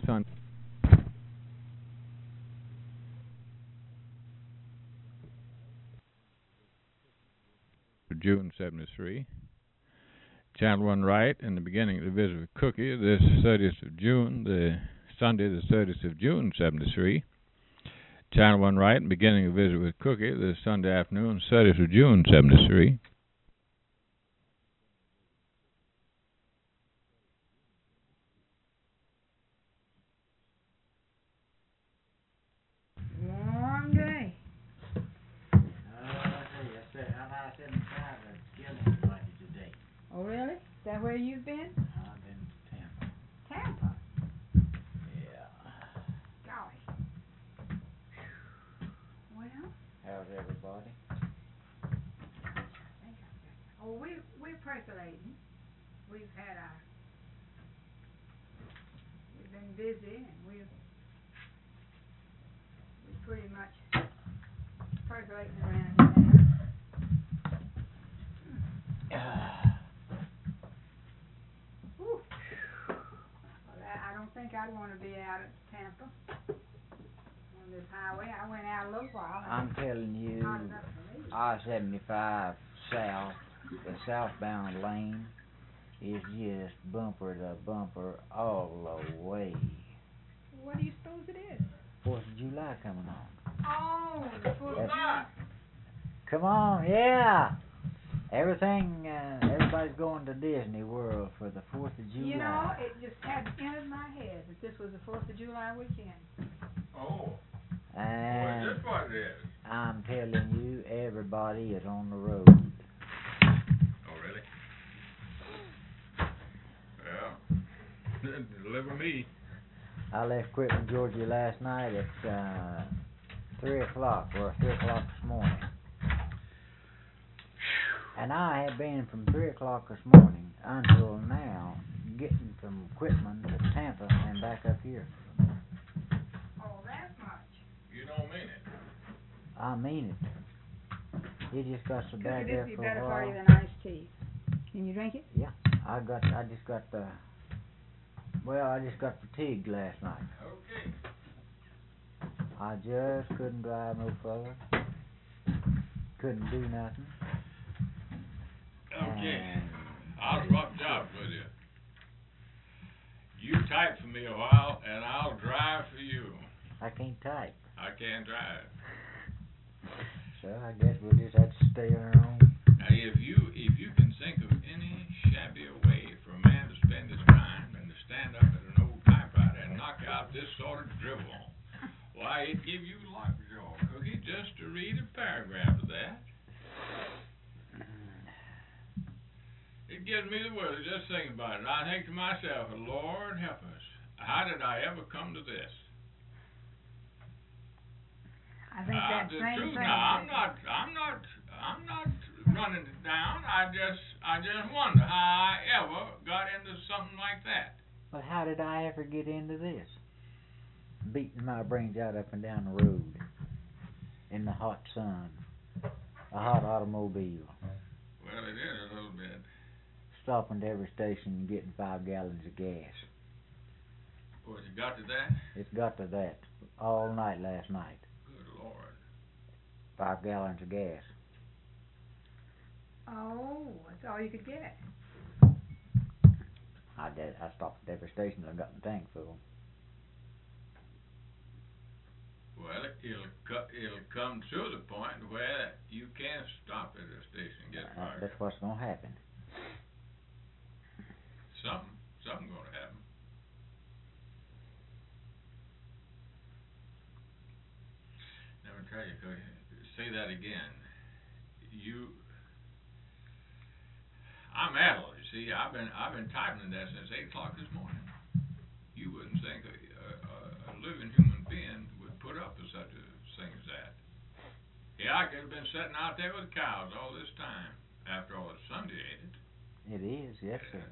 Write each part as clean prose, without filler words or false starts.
Sunday. June 73. Channel 1 right in the beginning of the visit with Cookie, this 30th of June, the Sunday, the 30th of June 73. Channel 1 right in the beginning of the visit with Cookie, this Sunday afternoon, 30th of June 73. Warm day. I 75 at Skilling today. Oh, really? Is that where you've been? I've been to Tampa. Tampa? Yeah. Golly. Well, How's everybody? oh, we're percolating. We've been busy, and we're pretty much percolating around here. Whew. Well, I don't think I'd want to be out at Tampa on this highway. I went out a little while. I'm telling you, Hot enough for me. I-75 south, the southbound lane is just bumper to bumper all the way. What do you suppose it is? 4th of July coming on. Oh, the 4th of July. Come on, yeah. Everybody's going to Disney World for the 4th of July. You know, it just hadn't entered my head that this was the 4th of July weekend. Oh, and is this what it is? I'm telling you, everybody is on the road. Oh, really? Yeah. Deliver me. I left Quitman, Georgia last night at 3 o'clock, or 3 o'clock this morning. And I have been from 3 o'clock this morning until now, getting from Quitman to Tampa and back up here. Oh, that much. You don't mean it. I mean it. It just got so bad there This for be better a for while. you than iced tea. Can you drink it? Yeah, I just got fatigued last night. Okay. I just couldn't drive no further. couldn't do nothing. Okay. I'll swap jobs with you. You type for me a while, and I'll drive for you. I can't type. I can't drive. So I guess we'll just have to stay on our own. Now, if you can think of any shabbier way for a man to spend his time than to stand up at an old typewriter and knock out this sort of drivel, why, it'd give you lockjaw, Cookie, just to read a paragraph of that. It gives me the world just thinking about it. I think to myself, Lord help us. How did I ever come to this? I think that The same truth. thing. Now, I'm not running it down. I just wonder how I ever got into something like that. But how did I ever get into this? Beating my brains out up and down the road in the hot sun, a hot automobile. Well, it is a little bit. Stopping to every station and getting 5 gallons of gas. Well, you got to that? It's got to that all night last night. Good Lord. 5 gallons of gas. Oh, that's all you could get. I stopped at every station and I got my tank full. Well, it'll come to the point where you can't stop at a station and get fired. That's what's gonna happen. Something gonna happen. Let me tell you, say that again. I'm addled. You see, I've been typing that since 8 o'clock this morning. You wouldn't think a living human being would put up with such a thing as that. Yeah, I could have been sitting out there with cows all this time. After all, it's Sunday, ain't it? It is, yes, sir.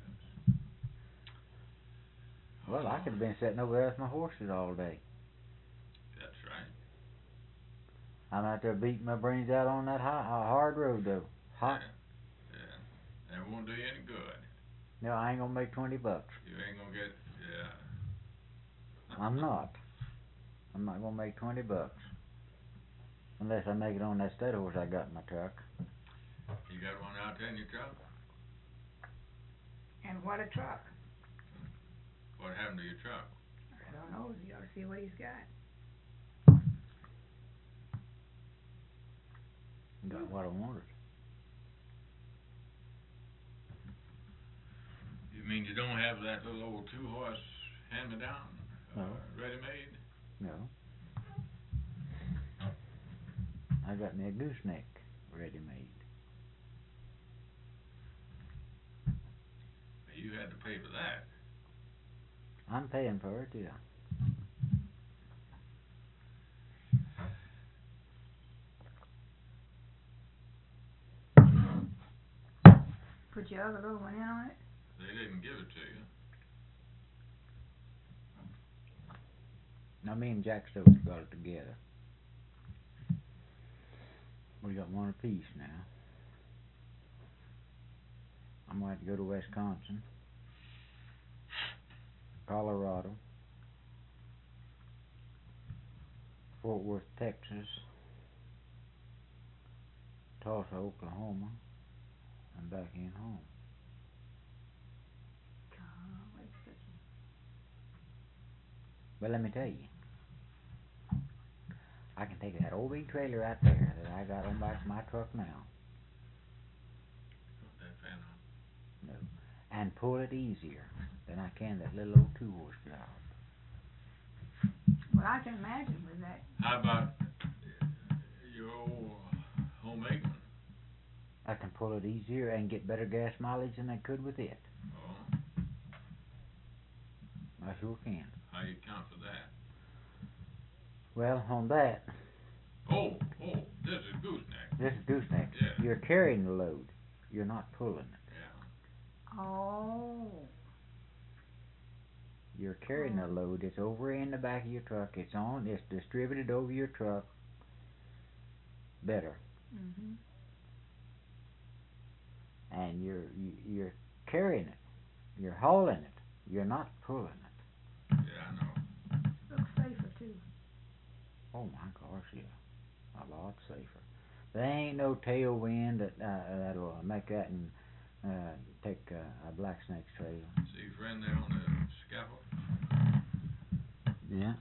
Well, I could have been sitting over there with my horses all day. That's right. I'm out there beating my brains out on that hard road, though. Hot. Yeah. And it won't do you any good. No, I ain't gonna make $20. You ain't gonna get, yeah. I'm not. I'm not gonna make $20. Unless I make it on that stud horse I got in my truck. You got one out there in your truck? And what a truck. What happened to your truck? I don't know, you ought to see what he's got. Got what I wanted. You mean you don't have that little old 2-horse hand-me-down? No. Ready-made? No. I got me a gooseneck ready-made. You had to pay for that. I'm paying for it, yeah. Put your other little one in on it? They didn't give it to you. Now me and Jack still got it together. We got one apiece now. I'm going to have to go to Wisconsin, Colorado, Fort Worth, Texas, Tulsa, Oklahoma, and back in home. Golly, But let me tell you, I can take that old big trailer out there that I got on back to my truck now. Put that fan on. No. And pull it easier than I can that little old 2-horse job. well, I can imagine with that. How about your old homemade one? I can pull it easier and get better gas mileage than I could with it. Oh, I sure can. how you count for that? Well, on that, Oh, this is gooseneck. this is gooseneck. Yeah. You're carrying the load. You're not pulling it. Yeah. Oh. You're carrying the load. It's over in the back of your truck. It's distributed over your truck. Better. Mhm. And you're carrying it. You're hauling it. You're not pulling it. Yeah, I know. Looks safer too. Oh my gosh, yeah. A lot safer. There ain't no tailwind that'll make that and take a black snake's trail. See your friend there on the scaffold? Yeah.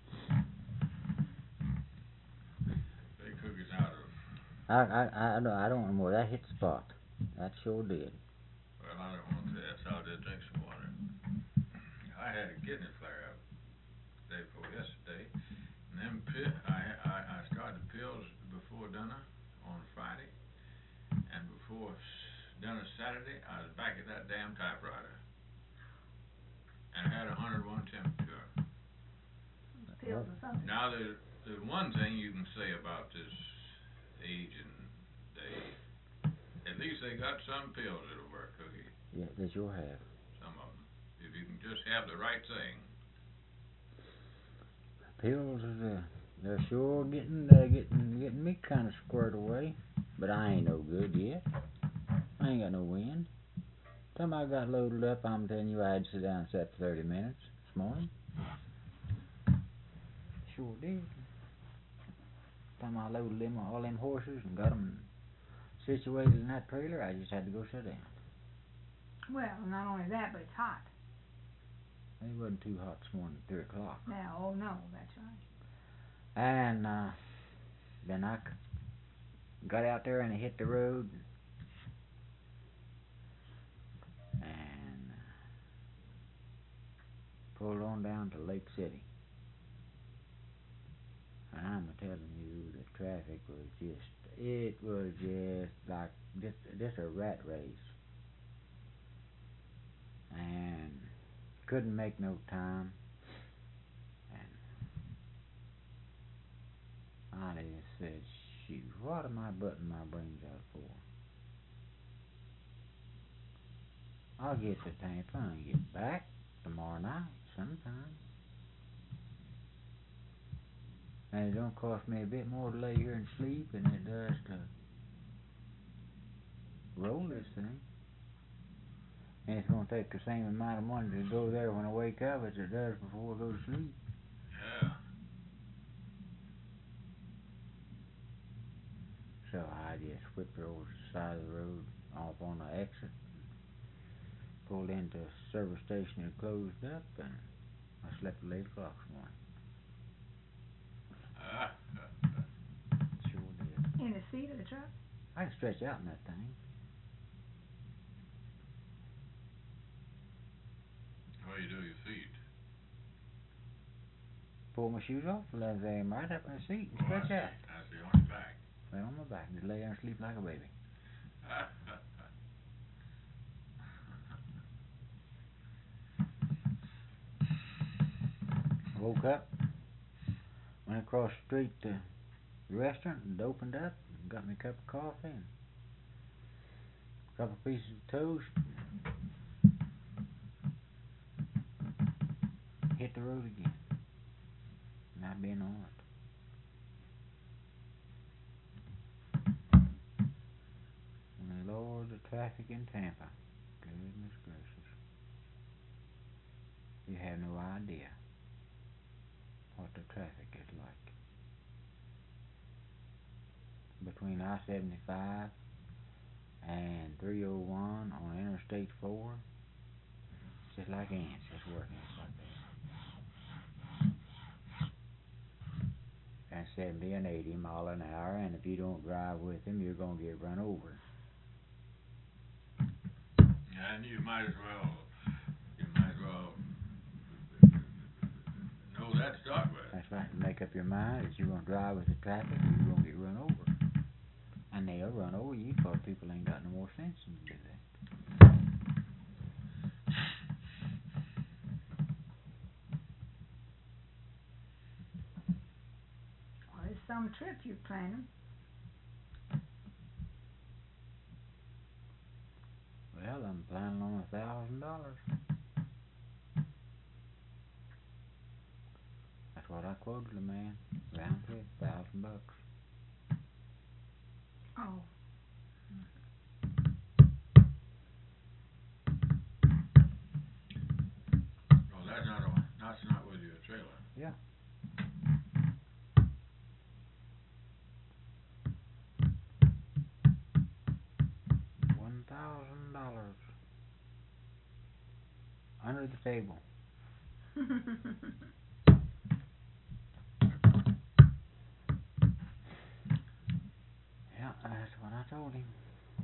Big cookies out of. I don't know more. That hit the spot. That sure did. Well, I don't want that, so I'll just drink some water. I had a kidney flare up the day before yesterday, and then I started the pills before dinner on Friday, and before dinner Saturday, I was back at that damn typewriter, and I had 101 temperature. Pills or something. Now there's one thing you can say about this age and day. At least they got some pills that'll work, Cookie. Yeah, they sure have. Some of them. If you can just have the right thing. Pills is they're sure getting me kind of squared away, but I ain't no good yet. I ain't got no wind. Time I got loaded up, I'm telling you, I had to sit down and sit for 30 minutes this morning. Sure did. Time I loaded all them horses and got them situated in that trailer, I just had to go sit down. Well, not only that, but it's hot. It wasn't too hot this morning at 3 o'clock. Now, oh no, that's right. And then I got out there and I hit the road and pulled on down to Lake City. And I'm telling you, the traffic was just like just a rat race. And couldn't make no time. And I just said, shoot, what am I butting my brains out for? I'll get to Tampa and get back tomorrow night sometime. And it don't cost me a bit more to lay here and sleep than it does to roll this thing. And it's gonna take the same amount of money to go there when I wake up as it does before I go to sleep. Yeah. So I just whipped her over to the side of the road, off on the exit, pulled into a service station that closed up, and I slept till 8 o'clock this morning. Sure did. In the seat of the truck? I can stretch out in that thing. What do you do with your feet? Pull my shoes off, lay them right up in the seat and stretch out. I see, on your back. Lay on my back, just lay there and sleep like a baby. Woke up, went across the street to the restaurant and opened up and got me a cup of coffee and a couple pieces of toast. Hit the road again. And I've been on it. And Lord, the traffic in Tampa. Goodness gracious. You have no idea what the traffic is like. Between I-75 and 301 on Interstate 4, it's just like ants just working. It's like that. And 70 and 80 mile an hour, and if you don't drive with them, you're going to get run over. And you might as well know that to start with. That's right. Make up your mind that you're going to drive with the traffic or you're going to get run over. And they'll run over you because people ain't got no more sense than to do that. Well, it's some trip you're planning. Well, I'm planning on $1,000. That's what I quoted the man. Round trip, $1,000. Oh. Oh, that's not with your trailer. Yeah. $1,000 under the table. Yeah, that's what I told him.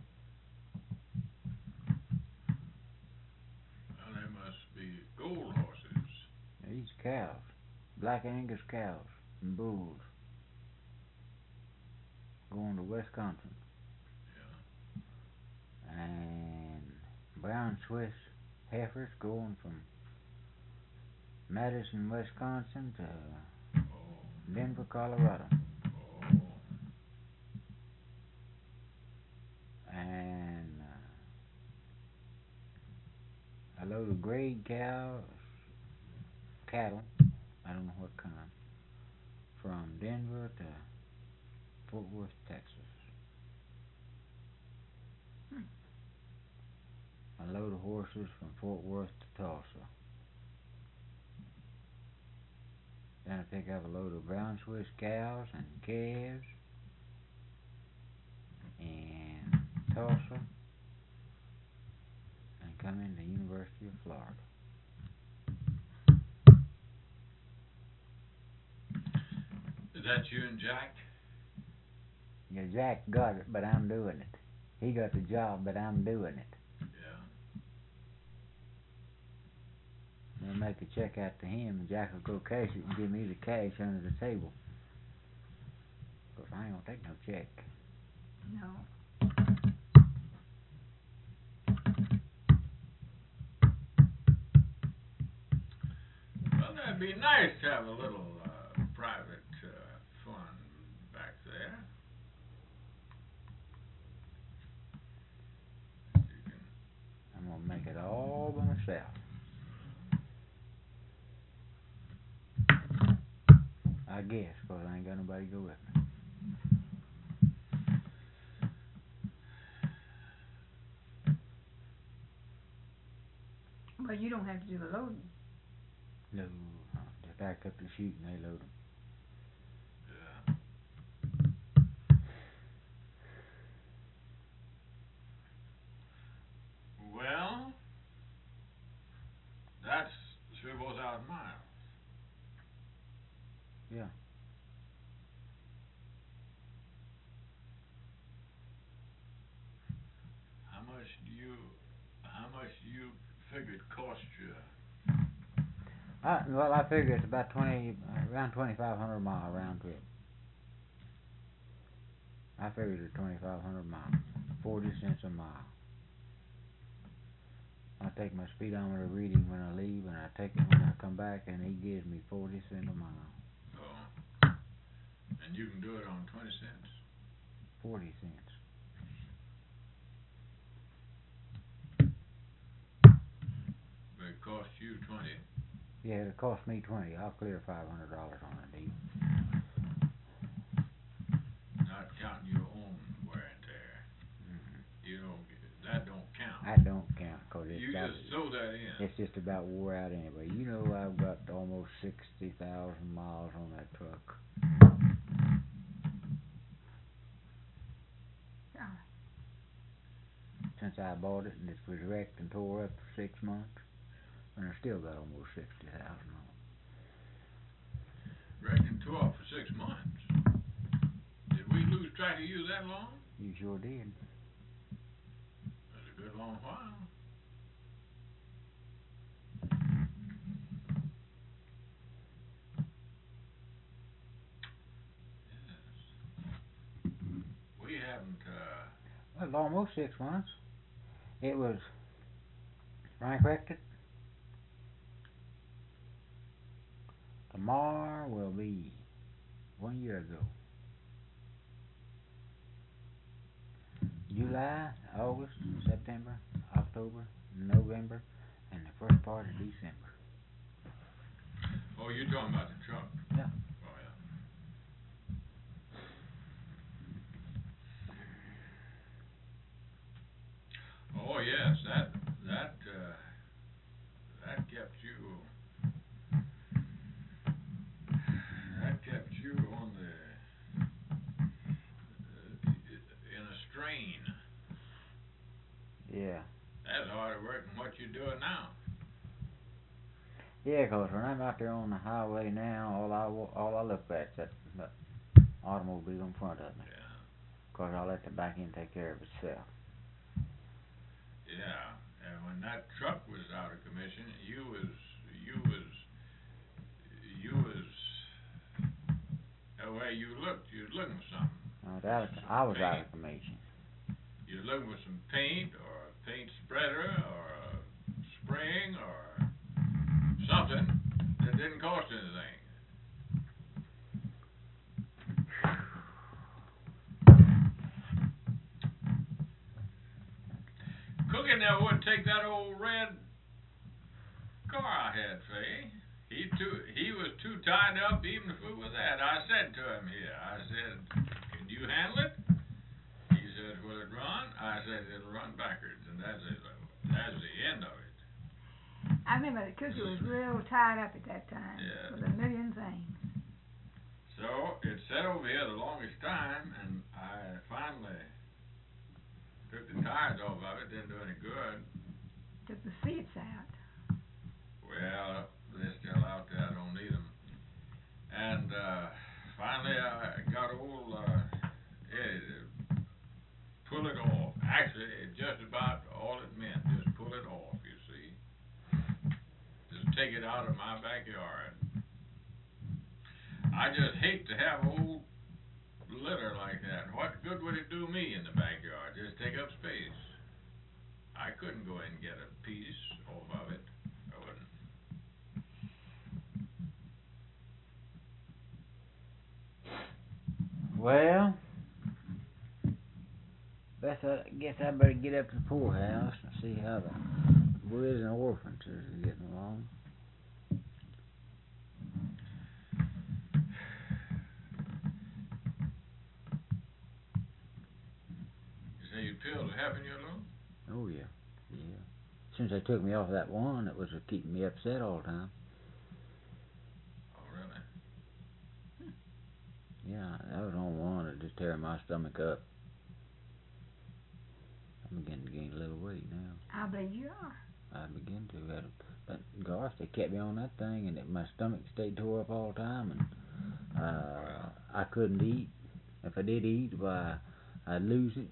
Well, they must be gold horses. These cows, Black Angus cows and bulls, going to Wisconsin. Yeah. And brown Swiss heifers going from Madison, Wisconsin to Denver, Colorado. And a load of grade cattle, I don't know what kind, from Denver to Fort Worth, Texas. A load of horses from Fort Worth to Tulsa. Then I pick up a load of brown Swiss cows and calves in Tulsa and come into the University of Florida. Is that you and Jack? Yeah, Jack got it, but I'm doing it. He got the job, but I'm doing it. Yeah. They'll make a check out to him, and Jack will go cash it and give me the cash under the table. Of course, I ain't gonna take no check. No. Well, that'd be nice to have a little private fun back there. You can. I'm gonna make it all by myself. I guess, 'cause I ain't got nobody to go with me. Well, you don't have to do the loading. No, just back up the chute and they load 'em. Yeah. Well, that's 3,000 miles. Yeah. How much do you figure it cost you? Well, I figure it's about around 2,500 mile round trip. I figured it 2,500 miles, 40 cents a mile. I take my speedometer reading when I leave, and I take it when I come back, and he gives me 40 cents a mile. Oh. And you can do it on 20 cents? 40 cents. But it costs you 20. Yeah, it cost me 20. I'll clear $500 on a deal. Not counting your own wear and tear. You don't. That don't count. That don't count, 'cause You just throw that in. it's just about wore out anyway. You know, I've got almost 60,000 miles on that truck. Yeah. Since I bought it, and it was wrecked and tore up for 6 months, and I still got almost 60,000 on it. Wrecked and tore up for 6 months. Did we lose track of you that long? You sure did. That's a good long while. Yes. We haven't, Well, almost 6 months. It was, Frank wrecked it. Tomorrow will be 1 year ago. July, August, September, October, November, and the first part of December. oh, you're talking about the truck? Yeah. Oh, yeah. Oh, yes, that kept you on the, in a strain. Yeah. That's harder work than what you're doing now. Yeah, 'cause when I'm out there on the highway now, all I look at's that automobile in front of me. Yeah. 'Cause I let the back end take care of itself. Yeah, and when that truck was out of commission, you was the way you was looking for something. I was out of commission. You was looking for some paint or a paint spreader or a spring or something that didn't cost anything. Cookie never would take that old red car I had, Faye. He was too tied up even to fool with that. I said to him here, I said, can you handle it? He said, will it run? I said, it'll run backwards, and that's it. That's the end of it. I remember the Cookie was real tied up at that time. Yeah. With a million things. So it sat over here the longest time, and I finally took the tires off of it. Didn't do any good. Took the seats out. Well, they're still out there. I don't need them. And finally, I got old Eddie to pull it off. Actually, it's just about all it meant. Just pull it off, you see. Just take it out of my backyard. I just hate to have old litter like that. What good would it do me in the backyard? Just take up space. I couldn't go in and get a piece off of it. I wouldn't. Well, I guess I better get up to the poorhouse and see how the widows and orphans is getting along. You say you pills are helping you a little? Oh yeah, yeah. since they took me off that one, it was keeping me upset all the time. Oh, really? Yeah, that was on one that just tearing my stomach up. I'm beginning to gain a little weight now. I believe you are. I begin to. But gosh, they kept me on that thing, and my stomach stayed tore up all the time, and I couldn't eat. If I did eat, why, I'd lose it.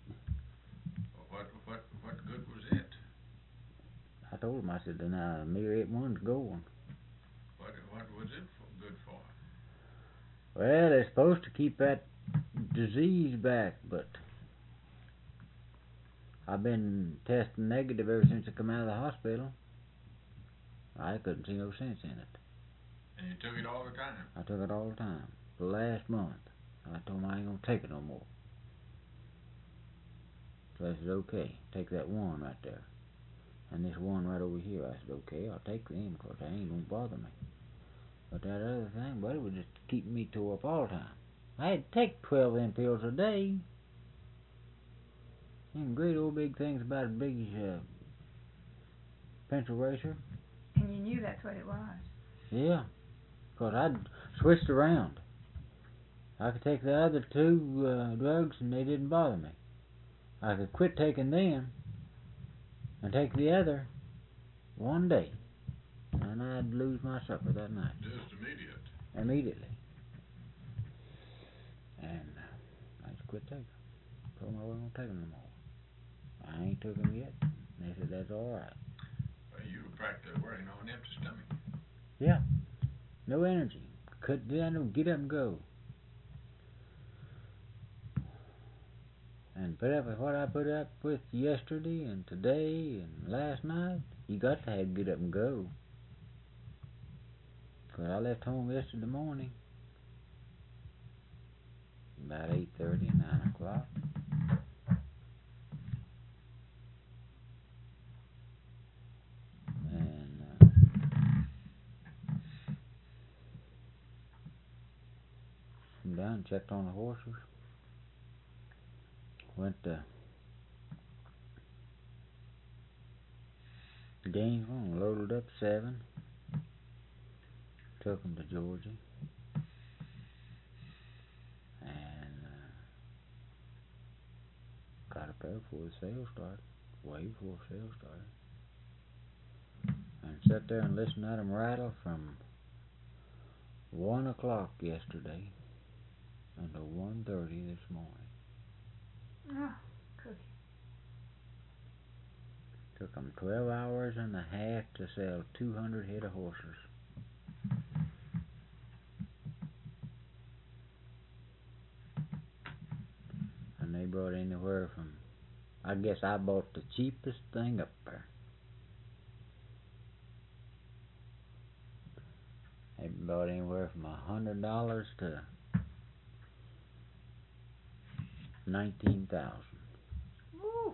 What good was it? I told him, I said, now, mere 8-1's going. What was it good for? Well, they're supposed to keep that disease back, but I've been testing negative ever since I come out of the hospital. I couldn't see no sense in it. And you took it all the time? I took it all the time. The last month. I told him I ain't gonna take it no more. So I said, okay, take that one right there. And this one right over here. I said, okay, I'll take them because they ain't gonna bother me. But that other thing, buddy, was just keeping me tore up all the time. I had to take 12 of them pills a day. Them great old big things about as big as a pencil eraser. And you knew that's what it was. Yeah, because I'd switched around. I could take the other two drugs and they didn't bother me. I could quit taking them and take the other one day, and I'd lose my supper that night. Just immediate. Immediately. And I just quit taking them. Told them I wasn't going to take them no more. I ain't took them yet. They said that's all right. Well, you were practically working on an empty stomach. Yeah. No energy. Couldn't get up and go. And put up with what I put up with yesterday and today and last night, you got to have get up and go. 'Cause I left home yesterday morning about 8:30, 9 o'clock. And come down and checked on the horses. Went to Gainesville and loaded up 7. Took them to Georgia. And got up there before the sale started. Way before the sale started. And sat there and listened to them rattle from 1 o'clock yesterday until 1:30 this morning. Oh, cookie. Took them 12 hours and a half to sell 200 head of horses. And they brought anywhere from, I guess I bought the cheapest thing up there. They bought anywhere from $100 to 19,000. Woo.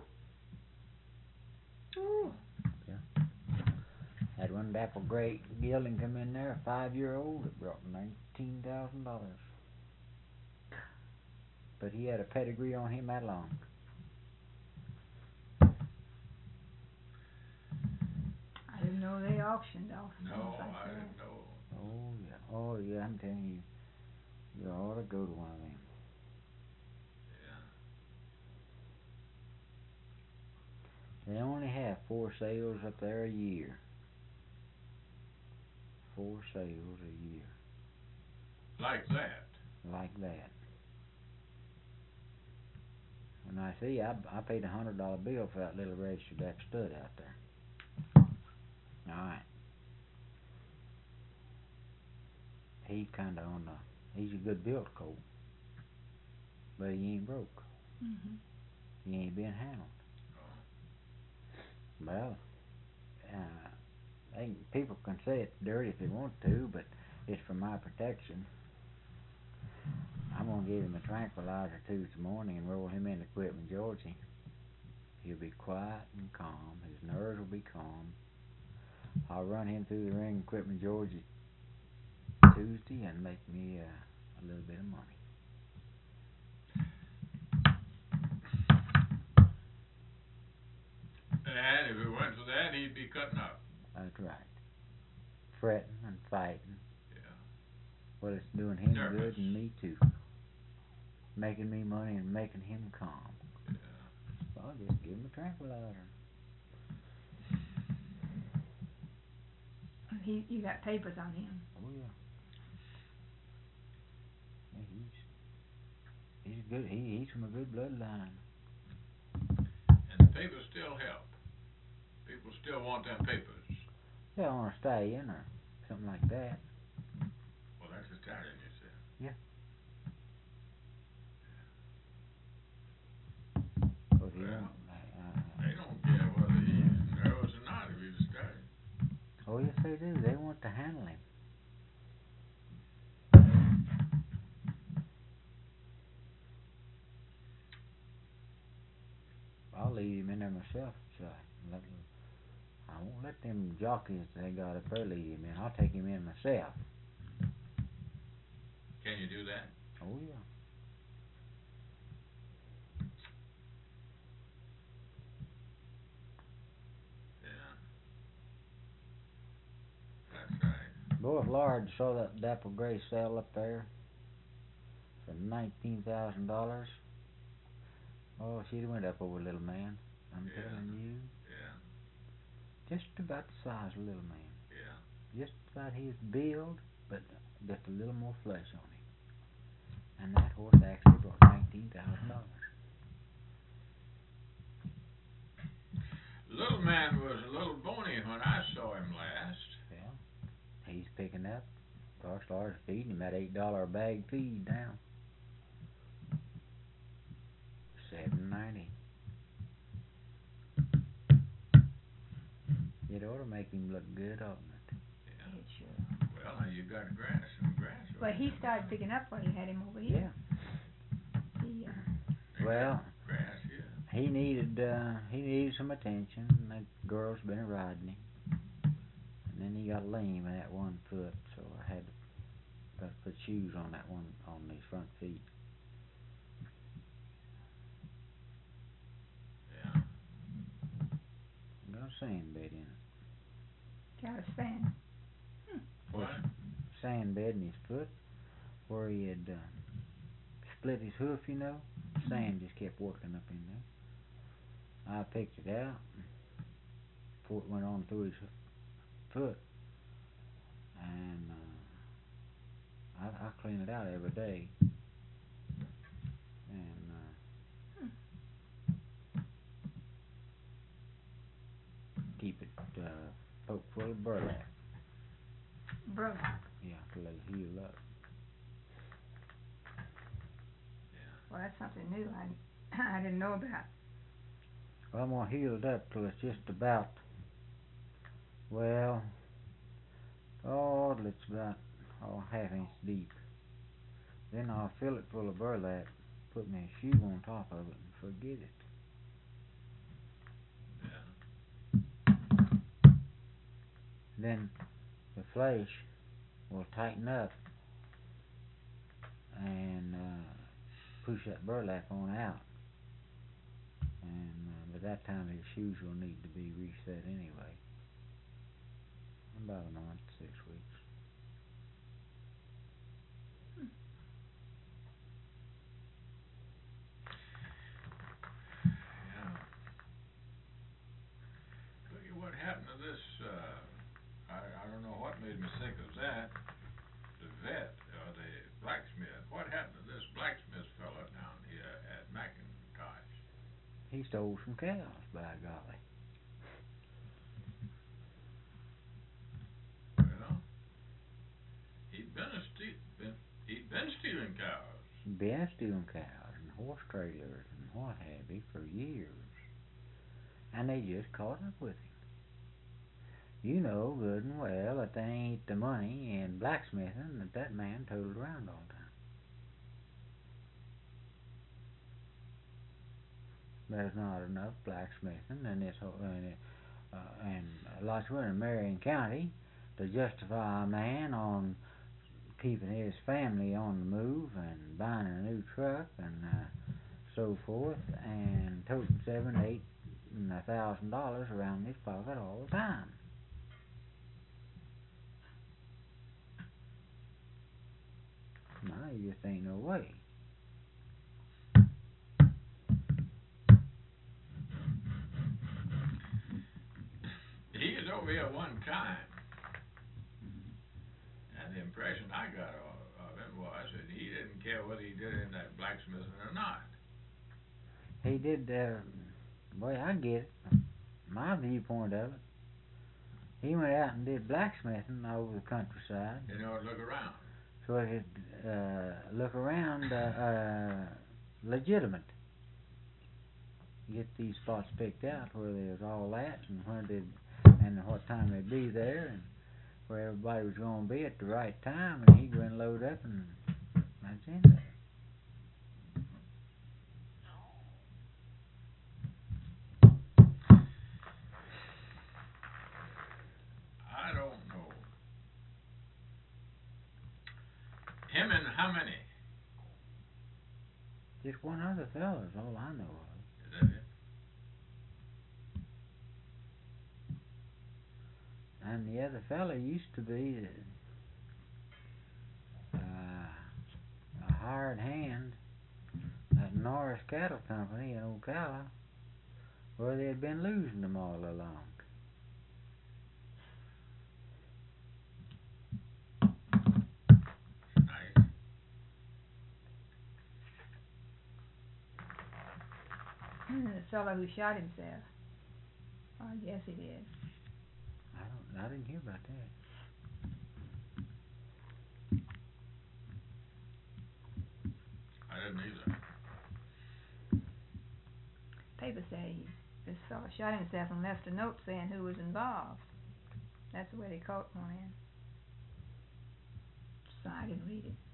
Woo. Yeah. Had one dapple gray gelding come in there, a 5-year-old, that brought $19,000. But he had a pedigree on him that long. I didn't know they auctioned off. No, things like I that. didn't know. Oh yeah, I'm telling you, you ought to go to one of them. Yeah. They only have 4 sales up there a year. 4 sales a year. Like that. Like that. And I see, I paid $100 bill for that little registered that stud out there. Alright. He's kinda on the, he's a good built colt. But he ain't broke. Mm-hmm. He ain't been handled. Oh. Well, people can say it's dirty if they want to, but it's for my protection. I'm gonna give him a tranquilizer Tuesday morning and roll him into Quitman, Georgia. He'll be quiet and calm. His nerves will be calm. I'll run him through the ring in Quitman, Georgia Tuesday and make me a little bit of money. And if it went to that, he'd be cutting up. That's right. Fretting and fighting. Yeah. Well, it's doing him Nervous. good and me too. Making me money and making him calm. Yeah. So I'll just give him a tranquilizer. You got papers on him. Oh yeah. Yeah, he's good. He's from a good bloodline. And the papers still help. People still want them papers. Yeah, on a stallion or something like that. Well, that's a stallion, you said. Yeah. Cause he Well, won't. They don't care whether he's nervous or not if he's a stallion. Oh yes, they do. They want to handle him. I'll leave him in there myself. So I won't let them jockeys they got up there lead him in. I'll take him in myself. Can you do that? Oh yeah. Yeah. That's right. Boy, if Lard saw that dapple gray saddle up there for $19,000, oh, she'd have went up over little man. I'm Yeah. telling you, Yeah. just about the size of little man. Yeah. Just about his build, but just a little more flesh on him. And that horse actually brought $19,000. Little man was a little bony when I saw him last. Yeah, he's picking up. Gosh, Lars feeding him that $8 a bag feed now. $7.90. It ought to make him look good, oughtn't it? Yeah. It should. Well, now you got some grass. Well, he started picking up when you had him over here. Yeah. He, Well, grass, yeah. he needed some attention. And that girl's been riding him, and then he got lame in that one foot, so I had to put shoes on that one on his front feet. Yeah. Got a sand bed in it. got a stand. What? Sand bed in his foot where he had split his hoof, you know. Sand just kept working up in there. I picked it out before it went on through his foot, and I clean it out every day, and keep it poked full of burlap. Broke. Yeah, till they heal up. Well, that's something new. I didn't know about. Well, I'm gonna heal it up till it's just about, well, it's about ½ inch deep. Then I'll fill it full of burlap, put my shoe on top of it, and forget it. Yeah. Then the flesh will tighten up and push that burlap on out. And by that time his shoes will need to be reset anyway. About a month, 6 weeks. Yeah. Look at what happened to this, I don't know what made me think of that. The vet, the blacksmith. What happened to this blacksmith fella down here at McIntosh? He stole some cows, by golly. Well, he'd been stealing cows. Been stealing cows and horse trailers and what have you for years. And they just caught up with him. You know good and well that they ain't the money in blacksmithing that man totaled around all the time. There's not enough blacksmithing in this whole, and lots of in Marion County to justify a man on keeping his family on the move and buying a new truck and so forth, and toting 7, 8, putting $1,000 around his pocket all the time. Now, he just ain't no way. He was over here one time. And the impression I got of him was that he didn't care whether he did it in that blacksmithing or not. He did, boy, I get it. My viewpoint of it. He went out and did blacksmithing over the countryside. You know, look around. So he could look around legitimate. Get these spots picked out where there's all that and when and what time they'd be there and where everybody was going to be at the right time, and he'd go and load up and that's in there. I don't know. Him and how many? Just one other fella is all I know of. Is that it? And the other fella used to be a hired hand at Norris Cattle Company in Ocala, where they had been losing them all along. Nice. The fellow who shot himself. Oh, yes, he did. I didn't hear about that. I didn't either. Paper said this fellow shot himself and left a note saying who was involved. That's the way they caught one in. So I didn't read it.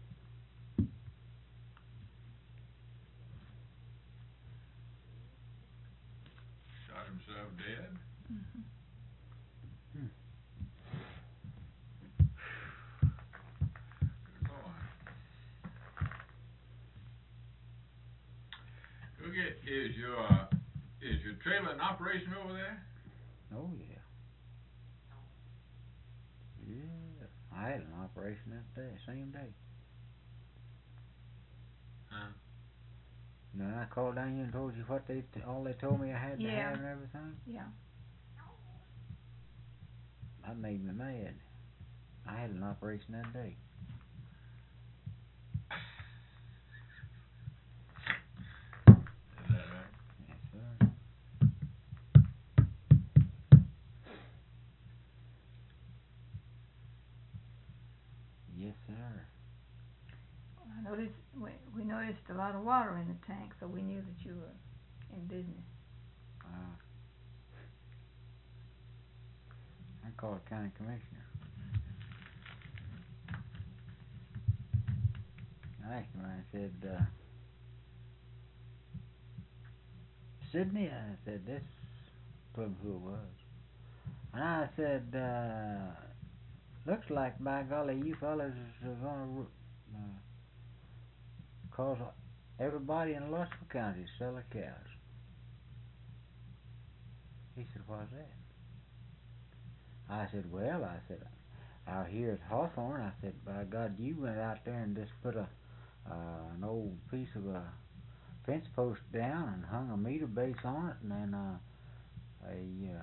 Shot himself dead? Mm-hmm. Good Lord. Is your trailer in operation over there? Oh yeah. Yeah. I had an operation that day, same day. Huh? Then I called down here and told you what all they told me I had to Yeah. have and everything. Yeah. That made me mad. I had an operation that day. Is that right? Yes, sir. Yes, sir. I noticed we noticed a lot of water in the tank, so we knew that you were in business. I called the county commissioner. I asked him, I said, Sydney, I said, this, told him who it was. And I said, looks like, by golly, you fellas are going to cause everybody in Lustre County to sell their cows. He said, what's that? I said, well, I said, out here at Hawthorne, I said, by God, you went out there and just put an old piece of a fence post down and hung a meter base on it, and then a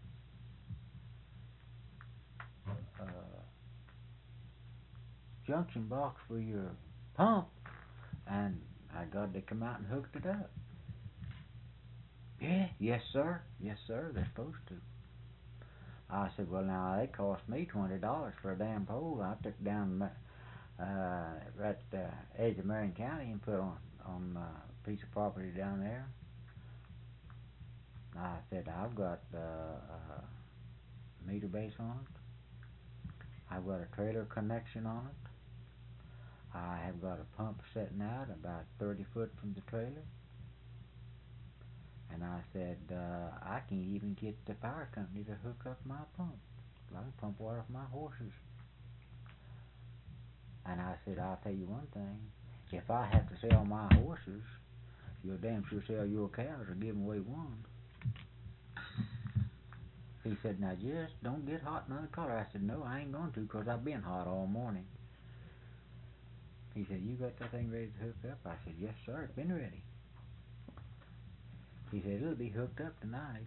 junction box for your pump, and I got to come out and hooked it up. Yeah, yes sir, they're supposed to. I said, well now they cost me $20 for a damn pole. I took down right at the edge of Marion County and put on a piece of property down there. I said, I've got a meter base on it. I've got a trailer connection on it. I have got a pump sitting out about 30 foot from the trailer. And I said, I can't even get the power company to hook up my pump. I can pump water for my horses. And I said, I'll tell you one thing. If I have to sell my horses, you'll damn sure sell your cows or give them away one. He said, now just don't get hot in the collar. I said, no, I ain't going to, 'cause I've been hot all morning. He said, you got that thing ready to hook up? I said, yes, sir, it's been ready. He said, it'll be hooked up tonight.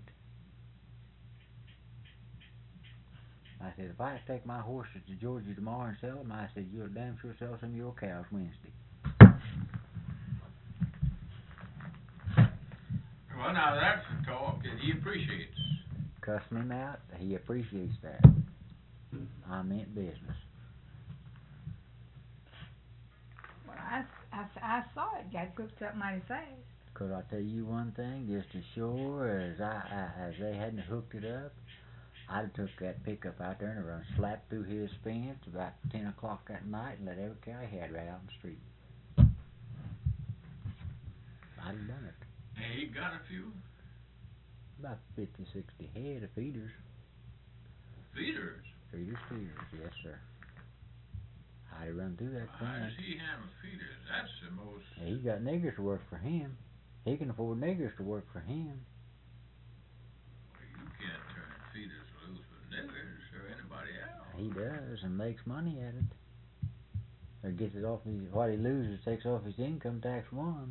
I said, if I have to take my horses to Georgia tomorrow and sell them, I said, you'll damn sure sell some of your cows Wednesday. Well, now that's the talk that he appreciates. Cussing him out, he appreciates that. I meant business. Well, I saw it got cooked up mighty fast. 'Cause I tell you one thing, just as sure as as they hadn't hooked it up, I'd have took that pickup out there and run slap through his fence about 10 o'clock that night and let every cow he had right out in the street. I'd have done it. And he got a few About 50, 60 head of feeders. feeders. Feeders, yes, sir. I'd have run through that How fence. does he handle feeders? That's the most. He got niggers to work for him. He can afford niggers to work for him. Well, you can't turn feeders loose with niggers or anybody else. He does, and makes money at it. Or gets it off his, what he loses, takes off his income tax one.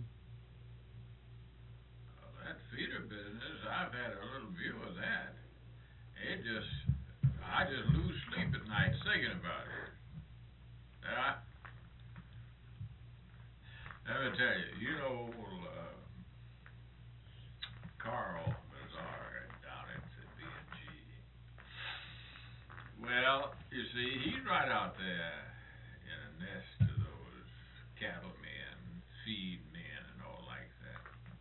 Well, that feeder business, I've had a little view of that. I just lose sleep at night thinking about it. Let me tell you, Carl Bazaar down at the B&G. Well, you see, he's right out there in a nest of those cattlemen, feed men, and all like that.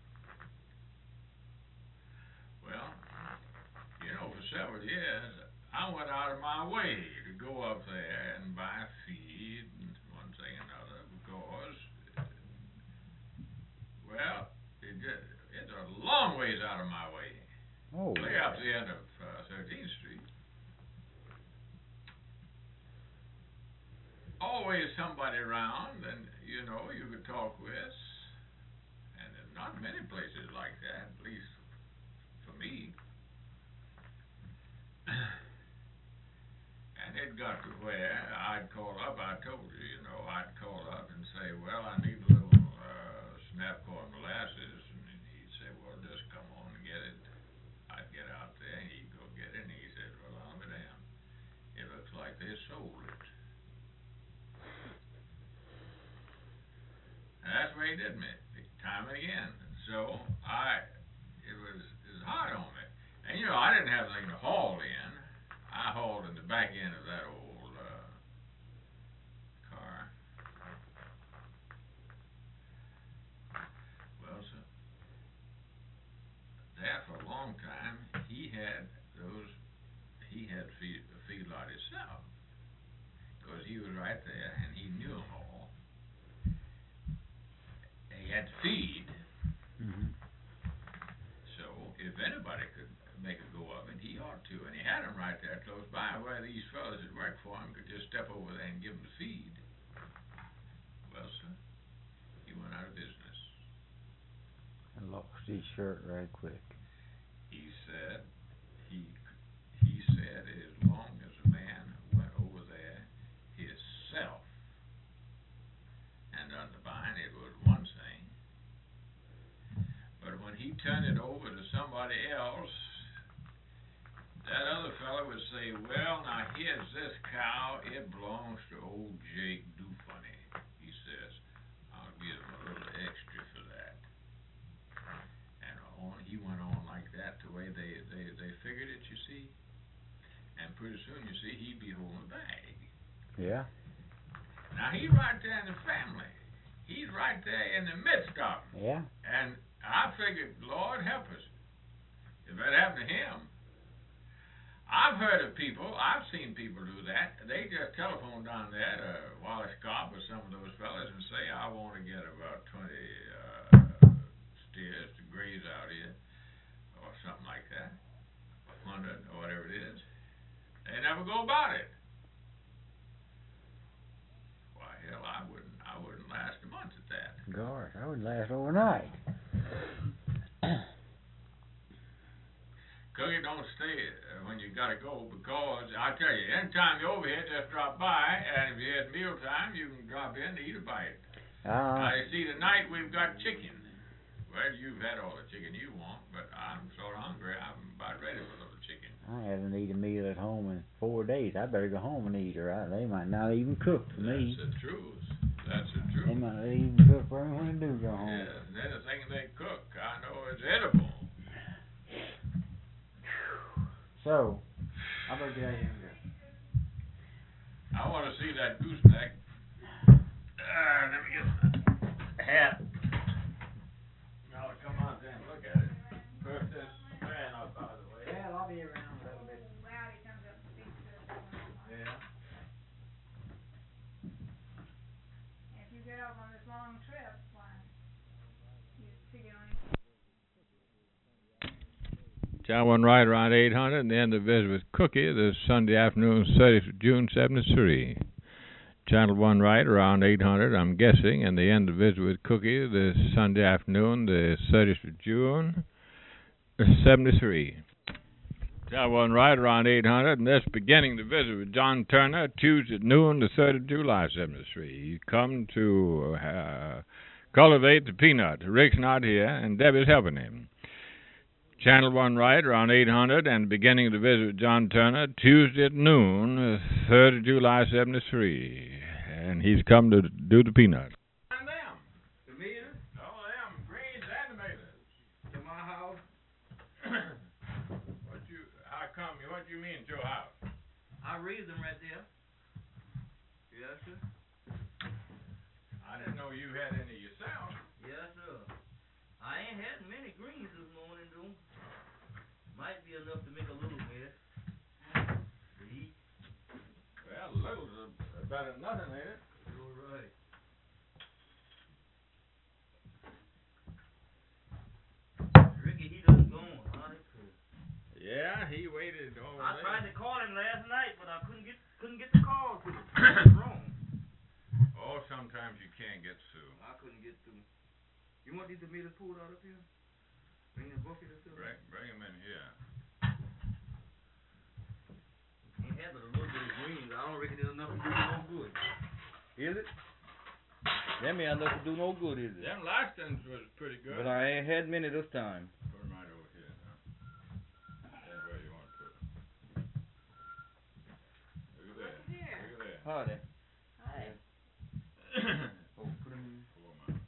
Well, for several years, I went out of my way to go up there and buy feed and one thing and another because, well, it's a long ways out of my way. Oh, Way up the end of 13th Street. Always somebody around, and you could talk with. And there's not many places like that, at least for me. And it got to where I'd call up, I told you, I'd call up and say, well, I need a little snap corn molasses, and he'd say, well, just come on and get it. I'd get out there, and he'd go get it, and he said, well, I'll be damned. It looks like they sold it. And that's the way he did me, time and again. So, it was hard on me. And, I didn't have anything to haul in. I hauled in the back end of that old car. Well, so there for a long time, he had a feedlot himself, because he was right there and he knew them all. And he had to feed. Mm-hmm. So if anybody could make a go of it, he ought to. And he had them right there close by where these fellas that worked for him could just step over there and give them the feed. Well, sir, he went out of business. I lost his shirt right quick. He said as long as a man went over there himself and done the buying, it was one thing. But when he turned it over to somebody else, that other fellow would say, well, now here's this cow, it belongs to old Jake Dufunny. He says, I'll give him a little extra for that. And he went on like that, the way they figured it, you see. And pretty soon, you see, he'd be holding a bag. Yeah. Now, he's right there in the family. He's right there in the midst of them. Yeah. And I figured, Lord help us, if that happened to him. I've seen people do that. They just telephone down there to Wallace Cobb or some of those fellas and say, I want to get about 20 steers to graze out here, or something like that, 100 or whatever it is. They never go about it. Why, hell, I wouldn't last a month at that. Gosh, I would last overnight. Cookie, don't don't stay when you gotta go, because I tell you, anytime you're over here, just drop by, and if you had mealtime, you can drop in and eat a bite. You see, tonight we've got chicken. Well, you've had all the chicken you want, but I'm sort of hungry. I'm about ready for a little chicken. I haven't eaten a meal at home in 4 days. I better go home and eat, or they might not even cook for me. That's the truth. That's the truth. They might not even cook for me when I do go home. Yeah, and anything they cook, I know is edible. So, I better get out here and go. I want to see that gooseneck. Let me get my hat. Now, come on, Dan, look at it. Put this fan up out of the way. Yeah, I'll be around a little bit. Rowdy comes up and speaks to us. Yeah. If you get off on this long trip, why, you figure on John One Right around 800, and then the visit with Cookie this Sunday afternoon, 30th of June, 73. Channel 1 right around 800, I'm guessing, and the end of the visit with Cookie this Sunday afternoon, the 30th of June, 73. Channel 1 right around 800, and that's beginning the visit with John Turner, Tuesday at noon, the 3rd of July, 73. He's come to cultivate the peanut. Rick's not here, and Debbie's helping him. Channel 1 right around 800, and beginning the visit with John Turner, Tuesday at noon, 3rd of July, 73. And he's come to do the peanut. And them, tomatoes, all of them, greens and tomatoes, to my house. What you mean to your house? I raised them right there. Yes, sir. I didn't know you had any yourself. Yes, sir. I ain't had many greens this morning, though. Might be enough to make a little mess to eat. Well, little's better than nothing, ain't it? You're right. Ricky, he done gone. Huh? Yeah, he waited over I there. tried to call him last night, but I couldn't get the call to him. What's wrong? Oh, sometimes you can't get through. I couldn't get through. You want these tomatoes pulled out up here? Bring the bucket or something? Bring him in here. Ain't had but a little bit of greens. I don't reckon there's enough to do no good. Is it? That may enough to do no good, is it? Them last ones was pretty good. But I ain't had many this time. Put them right over here, huh? That's where you want to put them. Look at that. here. Look at that. Howdy. Hi. Oh, put them in. Pull 'em out.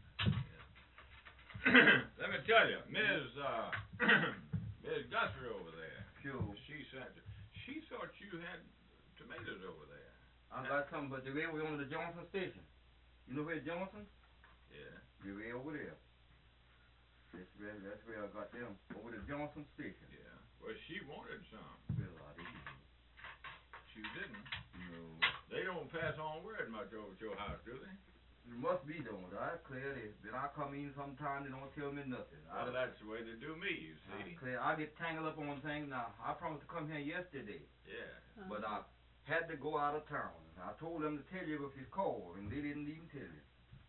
Let me tell you, Ms. Guthrie over there. Sure. She thought you had tomatoes over there. I got some, but they're way on the Johnson station. You know where Johnson? Yeah. They're way over there. That's where I got them. Over the Johnson station. Yeah. Well, she wanted some. Well, I didn't. She didn't. No. They don't pass on word much over at your house, do they? It must be though. I clear this. Then I come in sometime, they don't tell me nothing. Well, that's the way they do me, you see. I get tangled up on things. Now, I promised to come here yesterday, Yeah. but I had to go out of town. I told them to tell you if you called, and they didn't even tell you.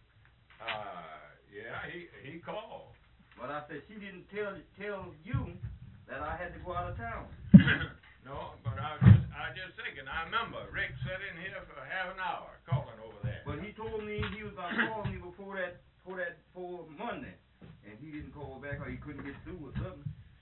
Yeah, he called. But I said she didn't tell you that I had to go out of town. No, but I just thinking. I remember Rick sat in here for half an hour calling over there. But he told me he was gonna call me before Monday, and he didn't call back, or he couldn't get through or something.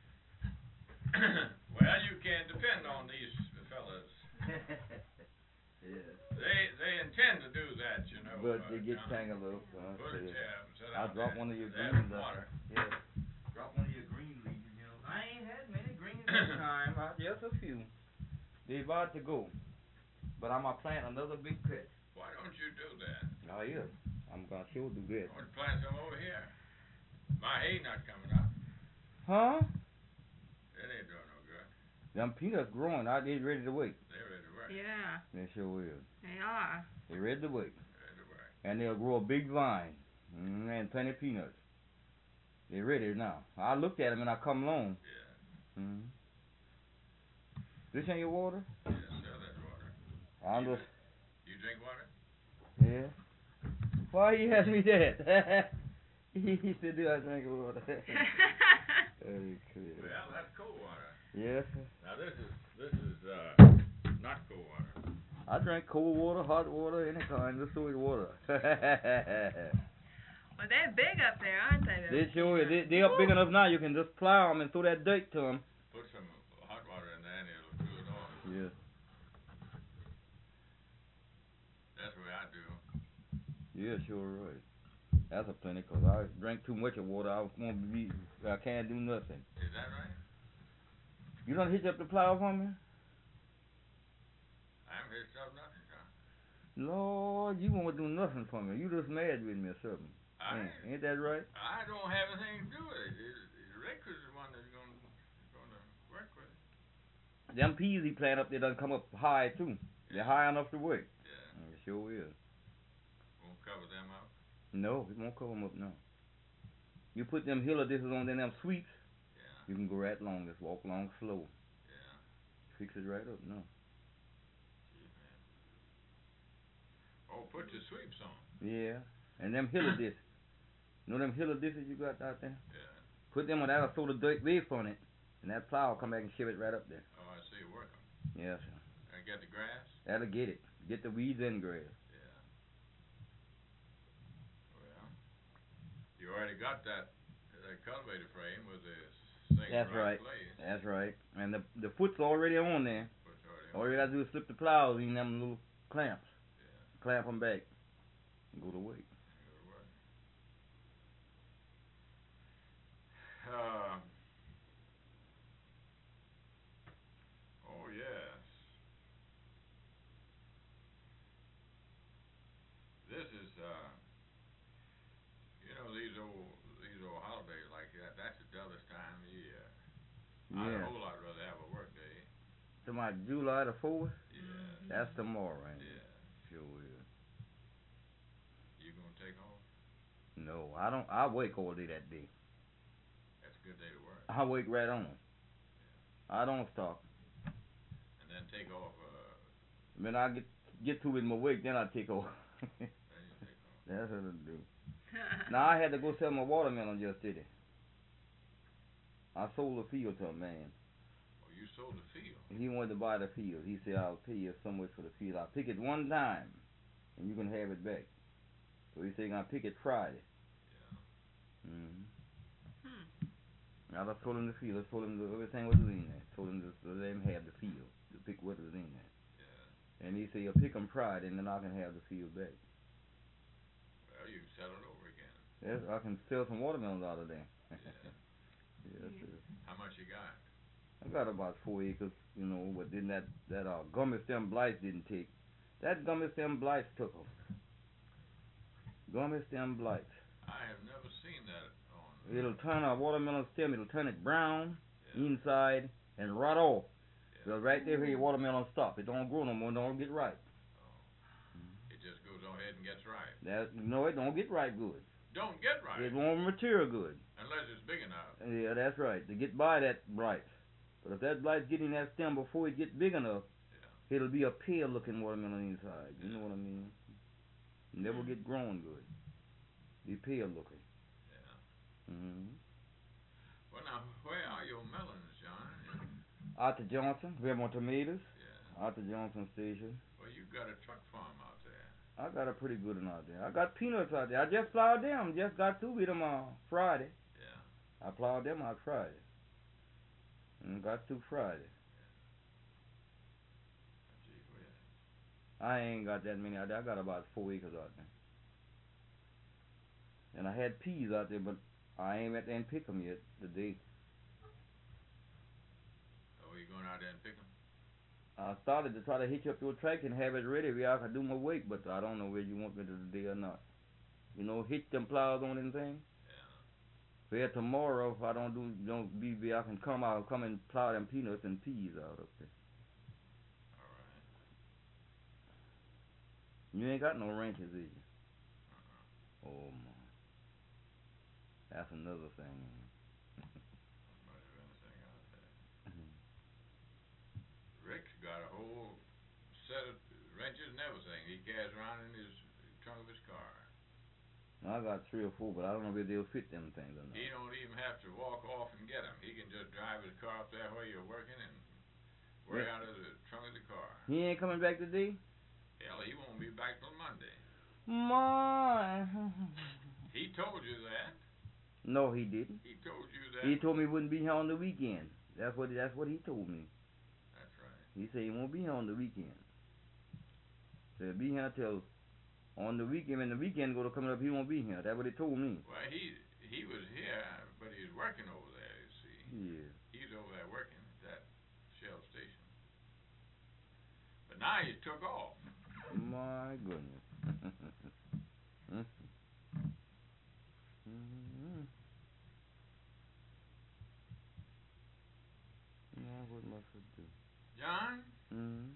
Well, you can't depend on these fellas. Yeah. They intend to do that, you know. But they get John. tangled up. Put it there. Sit I'll down drop there. one of your Add greens. some water. Yeah. Drop one of your green leaves, you know. I ain't had many greens this time. Just a few. They about to go. But I'm gonna plant another big patch. Why don't you do that? Oh yeah. I'm gonna sure do that. I want to plant some over here. My hay not coming up. Huh? It ain't doing no good. Them peanuts growing. They ready to wait. They're ready to work. Yeah, They sure will. they are. They ready to wait. Ready to work. And they'll grow a big vine. And plenty of peanuts. They ready now. I looked at them and I come along. Yeah. This ain't your water? Yeah, sell that water. I'm just, You drink water? yeah. Why he asked me that? He said, do I drink water? Well, that's cool water. Yes. Now this is not cold water. I drink cold water, hot water, any kind, just sweet water. Well, they're big up there, aren't they? They sure is. They up big enough now. You can just plow them and throw that dirt to them. Put some hot water in there and it'll cool it off. Yeah. That's the way I do. Yeah, sure right. That's a plenty, 'cause I drink too much of water. I can't do nothing. Is that right? You done hitch up the plow for me? I haven't hitched up nothing, John. Lord, you won't do nothing for me. You just mad with me or something. Ain't that right? I don't have anything to do with it. Rick is the one that's gonna work with it. Them peas he plant up there done come up high too. They're high enough to work. Yeah. It sure is. Won't cover them up. No, it won't cover them up, no. You put them hiller dishes on them sweeps, Yeah. you can go right along, just walk along slow. Yeah. Fix it right up, no. Gee, man. Oh, put your sweeps on. Yeah, and them hiller dishes. You know them hiller dishes you got out there? Yeah. Put them on that, throw the dirt away from it, and that plow will come back and shove it right up there. Oh, I see. Work them. Yes, sir. And get the grass. That'll get it. Get the weeds and grass. Yeah. Well, you already got that cultivator frame with the thing That's right. place. That's right. And the foot's already on there. What's already All you gotta do is slip the plows in them little clamps. Yeah. Clamp them back. And go to work. Go to work. Oh yes. This is these old holidays like that. That's the dullest time of year. I'd a Yeah. whole lot rather have a work day. Tomorrow, July the 4th? Yeah. That's tomorrow, ain't it? Yeah. Sure is. You gonna take off? No, I don't. I wake all day that day. That's a good day to work. I wake right on. I don't stop. And then take off. When I get to with my wake, then I take off. Then you take off. That's what I do. Now I had to go sell my watermelon yesterday. I sold the field to a man. Oh, you sold the field. He wanted to buy the field. He said, "I'll pay you so much for the field. I'll pick it one time, and you can have it back." So he said, "I'll pick it Friday." Yeah. I just told him the field. I told him everything was in there. Told him to let him have the field, to pick what was in there. Yeah. And he said, "You'll pick them Friday, and then I can have the field back." Well, you can sell it over again. Yes, I can sell some watermelons out of there. Yeah. Yes, sir. How much you got? I got about 4 acres, but then that gummy stem blight didn't take. That gummy stem blight took them. Gummy stem blight. I have never seen that on. It'll turn a watermelon stem, it'll turn it brown Yeah. inside and rot off. Yeah. So right there where your watermelon stop, it don't grow no more, it don't get ripe. Oh. It just goes on ahead and gets ripe. It don't get ripe good. Don't get ripe. It won't mature good. Unless it's big enough. Yeah, that's right. To get by that blight. But if that blight's getting that stem before it gets big enough, Yeah. it'll be a pale looking watermelon inside. You know what I mean? Never get grown good. Be pale looking. Yeah. Well, now, where are your melons, John? Out to Johnson, we have more tomatoes. Yeah. Out to Johnson Station. Well, you've got a truck farm out there. I got a pretty good one out there. I got peanuts out there. I just plowed them. Just got through with them Friday. Yeah. I plowed them out Friday. And got through Friday. Gee whiz. I ain't got that many out there. I got about 4 acres out there. And I had peas out there, but I ain't at there and pick them yet today. Oh, you going out there and pick them? I started to try to hitch up your tractor and have it ready where I could do my work, but I don't know whether you want me to today or not. Hitch them plows on anything. Yeah. Where tomorrow, if I don't be where I can come and plow them peanuts and peas out up there. All right. You ain't got no ranches, is you? Uh-uh. Oh my. That's another thing. Not much of anything out there. Rick's got a whole set of wrenches and everything he carries around in his trunk of his car. I got 3 or 4, but I don't know if they'll fit them things or not. He don't even have to walk off and get them. He can just drive his car up there where you're working and way out of the trunk of the car. He ain't coming back today? Hell, he won't be back till Monday. My. He told you that. No, he didn't. He told you that. He told me he wouldn't be here on the weekend. That's what he told me. That's right. He said he won't be here on the weekend. So he'll be here till on the weekend. When the weekend go to coming up, he won't be here. That's what he told me. Well, he was here, but he's working over there, you see. Yeah. He's over there working at that Shell station. But now he took off. My goodness. Mm-hmm. Now what must I do? John, Mm-hmm.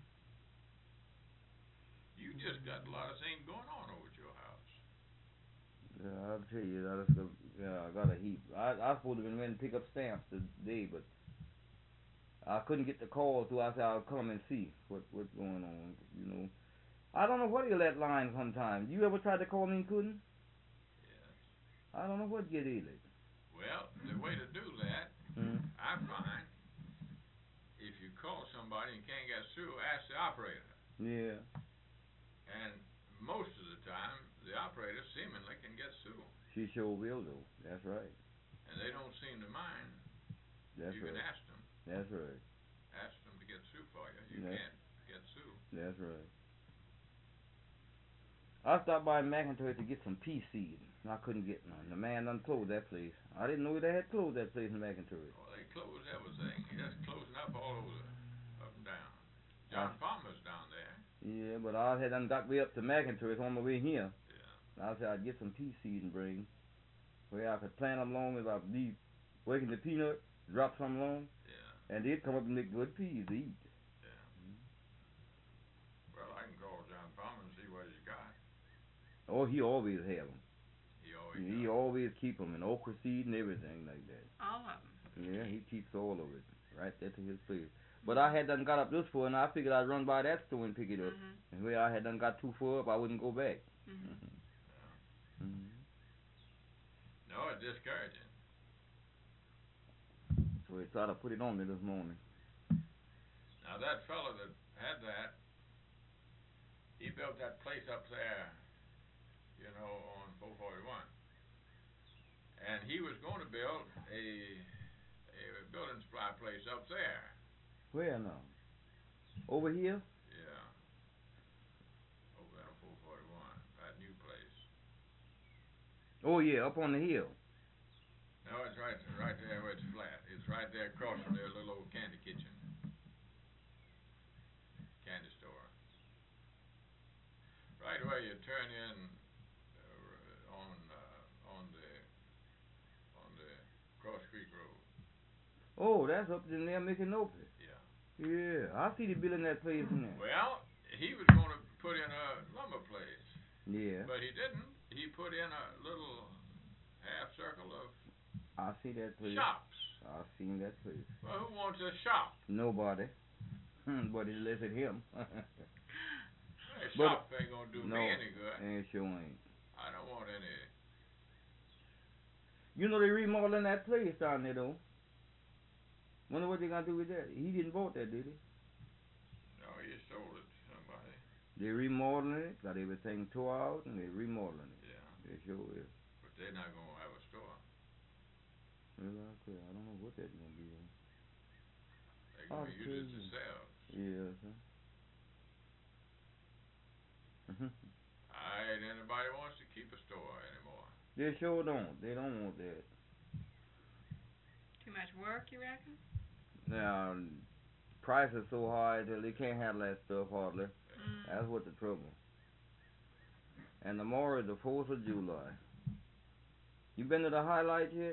you just got a lot of things going on over at your house. Yeah, I'll tell you, I got a heap. I supposed to have been ready to pick up stamps today, but I couldn't get the call, so I said I'll come and see what's going on. You know, I don't know what you let line sometimes. You ever tried to call me and couldn't? Yes. I don't know what you did. Well, the way to do that, Mm-hmm. I find, if you call somebody and can't get through, ask the operator. Yeah. And most of the time, the operator seemingly can get through. She sure will, though. That's right. And they don't seem to mind. That's You right. can ask them. That's right. Ask them to get through for you. You Yeah. can't get through. That's right. I stopped by McIntyre to get some pea seed. I couldn't get none. The man done closed that place. I didn't know they had closed that place in McIntyre. Oh, they close everything. It's closing up all over, up and down. John Palmer's down there. Yeah, but I had done got way up to McIntyre on my way here. Yeah. I said I'd get some pea seed and bring, where I could plant them along if I be working the peanut, drop some along, Yeah. and they'd come up and make good peas to eat. Yeah. Well, I can call John Palmer and see what he's got. Oh, he always have them. He He does. always keep them in okra seed and everything like that. All of them. Yeah, he keeps all of it right there to his place. But I had done got up this far, and I figured I'd run by that store and pick it up. Mhm. And where I had done got too far up, I wouldn't go back. Mhm. Mm-hmm. No, it's discouraging. So he tried to put it on me this morning. Now that fellow that had that, he built that place up there, you know, on 441. And he was going to build a building supply place up there. Where now? Over here? Yeah. Over there on 441, that new place. Oh yeah, up on the hill. No, it's right there where it's flat. It's right there across from their little old candy kitchen. Candy store. Right where you turn in on the Cross Creek Road. Oh, that's up in there making open. Yeah. Yeah, I see the building that place in there. Well, he was going to put in a lumber place, Yeah, but he didn't. He put in a little half circle of I see that place. shops. I seen that place. Well, who wants a shop? Nobody. But it listed him. A But- shop ain't gonna do no, me any good. and sure ain't. I don't want any. You know they remodeling that place down there though. Wonder what they gonna do with that. He didn't bought that, did he? No, you sold it to somebody. They remodeling it, got everything tore out, and they remodeling it. Yeah, They sure is. but they're not gonna have a store. Well, I don't know what that's gonna be. They're gonna use it Okay. themselves. Yeah, huh? Ain't anybody wants to keep a store anymore. They sure don't. They don't want that. Too much work, you reckon? Now, price is so high that they can't handle that stuff hardly. Mm. That's what the trouble. And tomorrow is the 4th of July. You been to the highlight yet?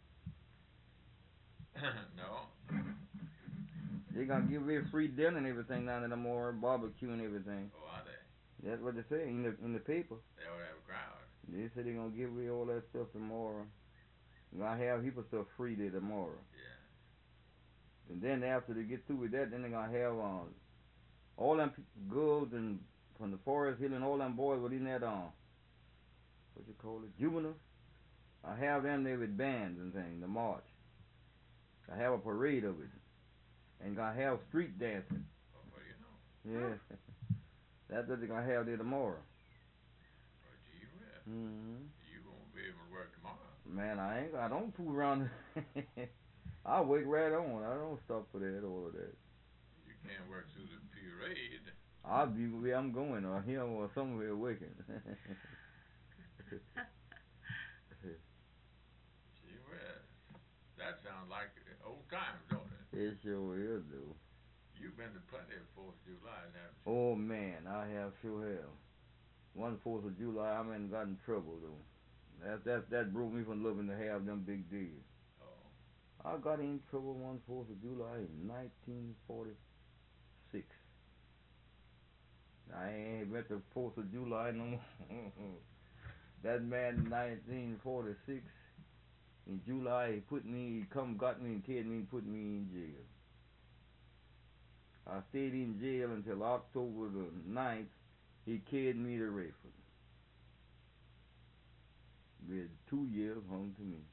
No. They gonna give away free dinner and everything down there tomorrow, barbecue and everything. Oh, are they? That's what they say in the paper. They ought to have a crowd. They say they gonna give away all that stuff tomorrow. They're gonna have people stuff free there tomorrow. Yeah. And then after they get through with that, then they're gonna have all them girls and from the Forest Hill and all them boys were in that what you call it, juvenile. I have them there with bands and things, the march. I have a parade of it. And I have street dancing. Oh, well, you know. Yeah. That's what they're going to have there tomorrow. Well, gee whiz. Mm-hmm. You won't be able to work tomorrow. Man, I don't fool around. I wake right on. I don't stop for that or that. You can't work through the parade. I'll be where I'm going or here or somewhere working. Gee whiz. That sounds like old times, don't it? It sure is, though. You've been to plenty of 4th of July, haven't you? Oh, man, I have sure have. 4th of July, I ain't got in trouble, though. That broke me from loving to have them big days. Oh. I got in trouble 4th of July in 1946. I ain't met the 4th of July no more. That man in 1946, in July, he got me and carried me and put me in jail. I stayed in jail until October the 9th. He carried me to Rayford. With 2 years hung to me.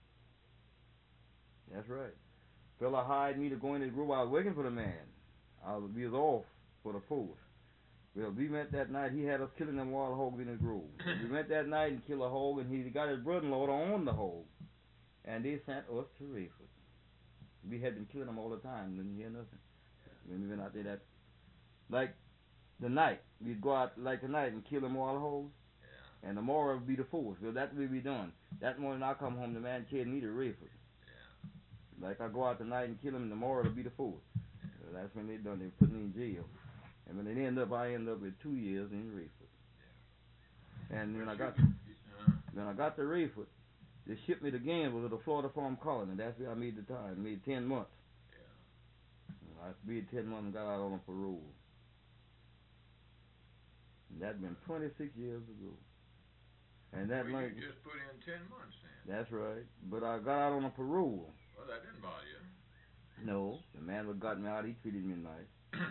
That's right. Fella hired me to go in his group. I was working for the man. We was off for the force. Well, we met that night. He had us killing them wild hogs in his grove. We went that night and killed a hog, and he got his brother-in-law to own the hog. And they sent us to Rayford. We had been killing them all the time. Didn't hear nothing. When we went out there, like the night, we'd go out like the night and kill them wild hogs. Yeah. And tomorrow would be the force. Well, that's what we done. That morning I come home, the man carried me to Rayford. Yeah. Like I go out tonight and kill him, tomorrow it'll be the force. Well, that's when they done. They put me in jail. And when it I end up with 2 years in Rayford. Yeah. And when I got to Rayford, they shipped me to Gainesville to the Florida Farm Colony. That's where I made the time. I made 10 months. Yeah. I made 10 months and got out on a parole. And that's been 26 years ago. And that Well, night, you just put in 10 months then. that's right. But I got out on a parole. Well, that didn't bother you. No, the man that got me out, he treated me nice.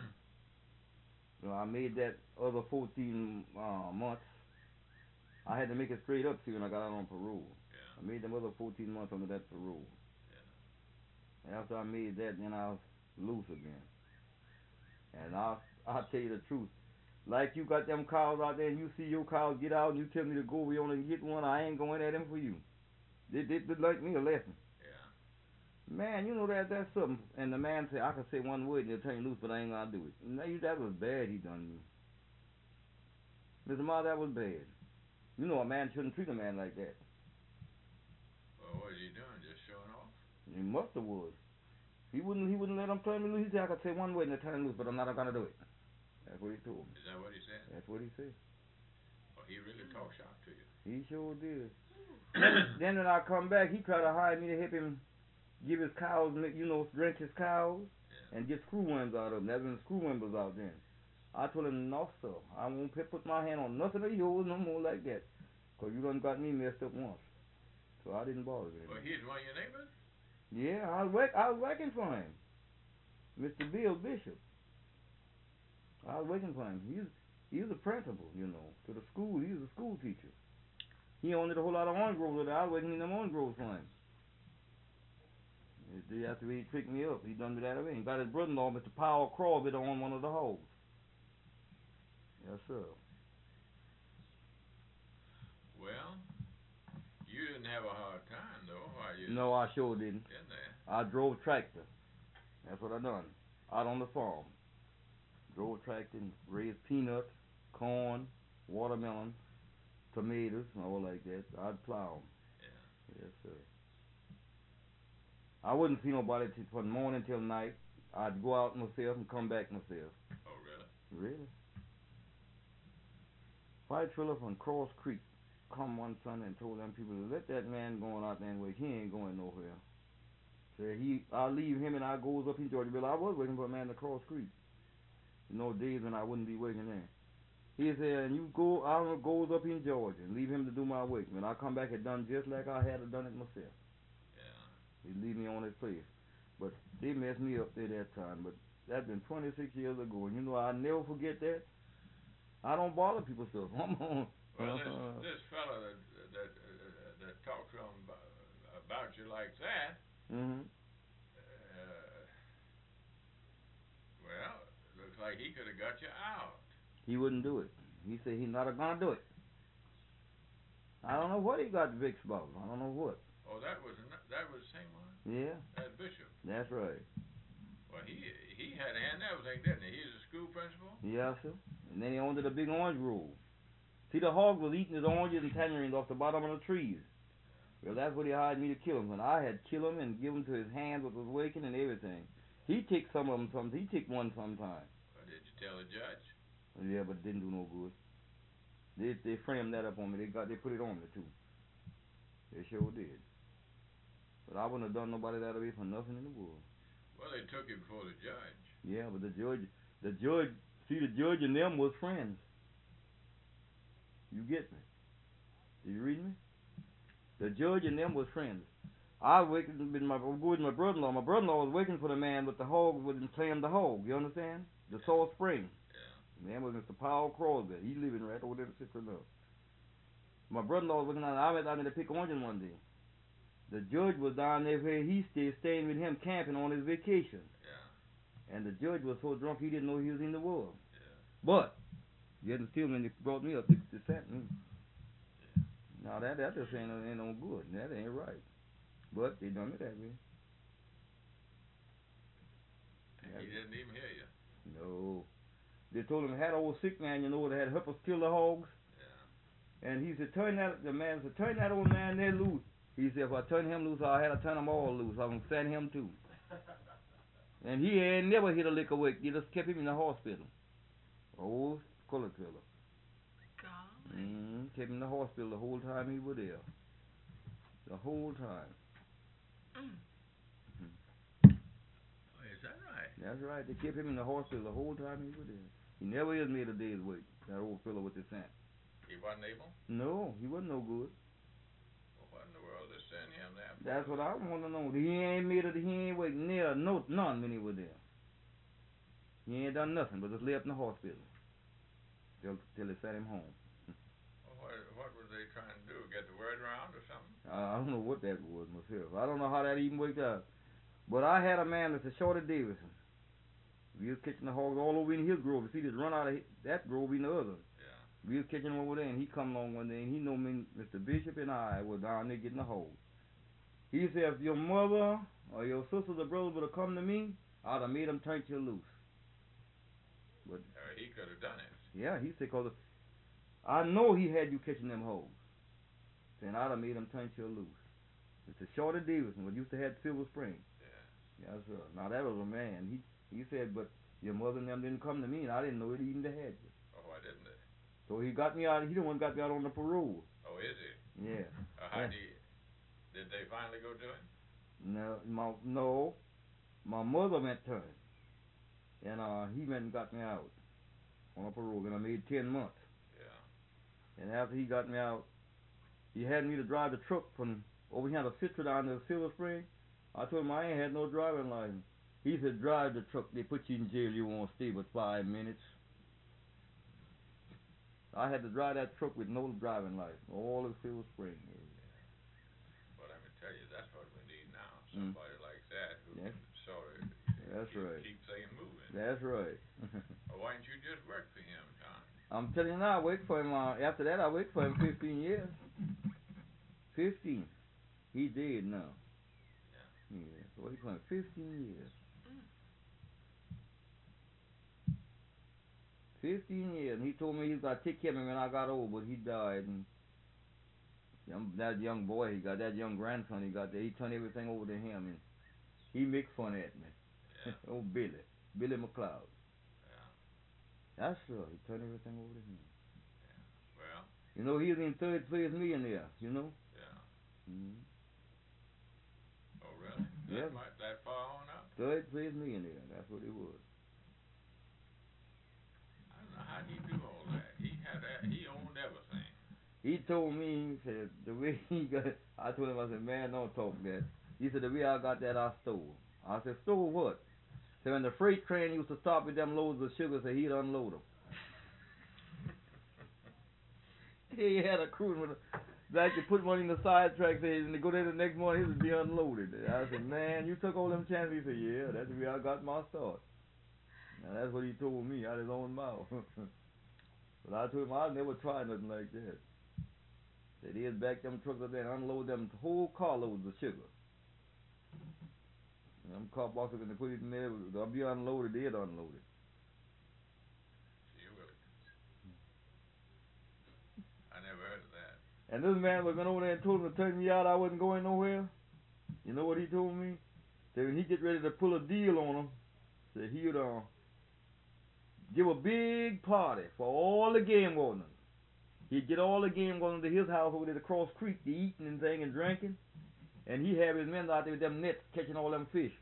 So I made that other 14 months. I had to make it straight up, see, when I got out on parole. Yeah. I made them other 14 months under that parole. Yeah. After I made that, then I was loose again. And I'll tell you the truth. Like you got them cows out there and you see your cows get out and you tell me to go, we only get one, I ain't going at them for you. They like me a lesson. Yeah. Man, you know that's something. And the man said, I can say one word and they'll turn you loose, but I ain't gonna do it. No, that was bad he done me. Mr. Ma, that was bad. You know a man shouldn't treat a man like that. Well, what is he doing? Just showing off? He must have was. He wouldn't let him turn me loose. He said I could say one word and they'll turn loose, but I'm not gonna do it. That's what he told me. Is that what he said? That's what he said. Well, he really talked shop to you. He sure did. Then when I come back, he tried to hire me to help him give his cows, drench his cows Yeah. and get screw worms out of them. That's when screw worms was out then. I told him, no, sir. I won't put my hand on nothing of yours no more like that. Because you done got me messed up once. So I didn't bother him. Well, he's one of your neighbors? Yeah, I was working for him. Mr. Bill Bishop. I was working for him. He was a principal, to the school. He was a school teacher. He owned a whole lot of orange groves with it. I was working in them orange groves for him. After he tricked me up, he done me that way. He got his brother-in-law, Mr. Powell Crawford, on one of the hogs. Yes, sir. Well, you didn't have a hard time, though, while you No, I sure didn't. in there. I drove tractor. That's what I done. Out on the farm. Drove tractor and raised peanuts, corn, watermelon, tomatoes, and all like that. I'd plow 'em. Yeah. Yes, sir. I wouldn't see nobody from morning till night. I'd go out myself and come back myself. Oh, really? Really? White fella from Cross Creek come one Sunday and told them people to let that man going out there and work. He ain't going nowhere. Said I'll leave him and I goes up in Georgia. I was working for a man at Cross Creek. Days when I wouldn't be working there. He said, and you go, I goes up in Georgia and leave him to do my work. When I come back, it done just like I had done it myself. Yeah. He'd leave me on his place. But they messed me up there that time. But that's been 26 years ago. And I'll never forget that. I don't bother people's stuff. I'm on. Well, this fella that talks to him about you like that, Mhm. well, looks like he could have got you out. He wouldn't do it. He said he's not gonna do it. I don't know what he got vexed about. I don't know what. Oh, that was the same one. Yeah, That bishop. that's right. Well, he had a hand in everything, didn't he? He was a school principal. Yeah, sir. And then he owned the big orange grove. See, the hog was eating his oranges and tangerines off the bottom of the trees. Well, that's what he hired me to kill him. When I had killed him and give him to his hands with his waking and everything. He took some of them. He took one sometime. Well, did you tell the judge? Yeah, but it didn't do no good. They framed that up on me. They put it on me too. They sure did. But I wouldn't have done nobody that way for nothing in the world. Well, they took you before the judge. Yeah, but the judge, see, the judge and them was friends. You get me? Did you read me? The judge and them was friends. I was waiting with my brother-in-law. My brother-in-law was waiting for the man with the hog, with him playing the hog. You understand? The Salt Spring. Yeah. The man was Mr. Powell Crosby. He living right over there in Citrus. My brother-in-law was looking at. I went down there to pick oranges one day. The judge was down there where he staying with him, camping on his vacation. Yeah. And the judge was so drunk he didn't know he was in the world. Yeah. But he hadn't still when they brought me up to sentence me. Yeah. Now that just ain't no good. That ain't right. But they done it that way. And he didn't even hear you. No. They told him had an old sick man, that had help us kill the hogs. Yeah. And he said, the man said, turn that old man there loose. He said, if I turn him loose, I had to turn them all loose. I'm going to send him too. And he ain't never hit a lick awake. They just kept him in the hospital. Old colored fella. Golly. Kept him in the hospital the whole time he was there. The whole time. Oh, is that right? That's right. They kept him in the hospital the whole time he was there. He never has made a day's wait. That old fella with the sand. He wasn't able? No, he wasn't no good. Well, what in the world is sending him there for? That's what I want to know. He ain't wait near none when he was there. He ain't done nothing but just lay up in the hospital till they sent him home. Well, what were they trying to do? Get the word around or something? I don't know what that was myself. I don't know how that even worked out. But I had a man that's a Shorty Davidson. We was catching the hogs all over in his grove. You see, just run out of that grove in the other. Yeah. We was catching them over there, and he come along one day, and he know me, Mr. Bishop and I were down there getting the hogs. He said, if your mother or your sisters or brothers would have come to me, I'd have made them turn you loose. But He could have done it. yeah, he said, cause I know he had you catching them hoes. Then I'd have made them turn you loose. It's a Shorty Davidson, what used to have Silver Spring. Yeah. Yes, sir. Now that was a man. He said, but your mother and them didn't come to me, and I didn't know it even they had you. Oh, why didn't they? So he got me out. He the one got me out on the parole. Oh, is he? Yeah. How did they finally go to him? No, my mother went to him, and he went and got me out on a parole, and I made 10 months. Yeah. And after he got me out, he had me to drive the truck from over here to Citra down to Silver Spring. I told him I ain't had no driving license. He said, drive the truck. They put you in jail. You won't stay but 5 minutes. I had to drive that truck with no driving license, all of Silver Spring. Well, let me tell you, that's what we need now. Somebody like that who Yes. can sort of That's right. keep things moving. That's right. Well, why didn't you just work for him, John? I'm telling you now, I worked for him. After that, I worked for him 15 years. 15. He dead now. Yeah. Yeah. So he for him 15 years. 15 years. And he told me he was going to take care of me when I got old, but he died. And that young boy he got, that young grandson he got there, he turned everything over to him. And he make fun at me. Yeah. Oh, Billy McLeod. Yeah. That's right. He turned everything over to him. Well. You know, he was in third place millionaire, you know? Yeah. Mm-hmm. Oh, really? Yeah. That far on up? Third place millionaire. That's what he was. I don't know how he do all that. He owned everything. He told me, he said, the way he got it, I told him, I said, man, don't talk that. He said, the way I got that, I stole. I said, stole what? So when the freight train used to stop with them loads of sugar, so he'd unload them. he had a crew with like to put one in the side track and they go there the next morning, he would be unloaded. I said, man, you took all them chances. He said, yeah, that's where I got my start. Now that's what he told me out of his own mouth. But I told him I'll never try nothing like that. Said he'd back them trucks up there and unload them whole carloads of sugar. And them car boxes when they put it in there, they'll be unloaded, they'd unload it. Gee willikers. I never heard of that. And this man was going over there and told him to turn me out, I wasn't going nowhere. You know what he told me? Said when he get ready to pull a deal on him, said he'd give a big party for all the game wardens. He'd get all the game wardens to his house over there to Cross Creek to eating and thing and drinking. And he'd have his men out there with them nets catching all them fish.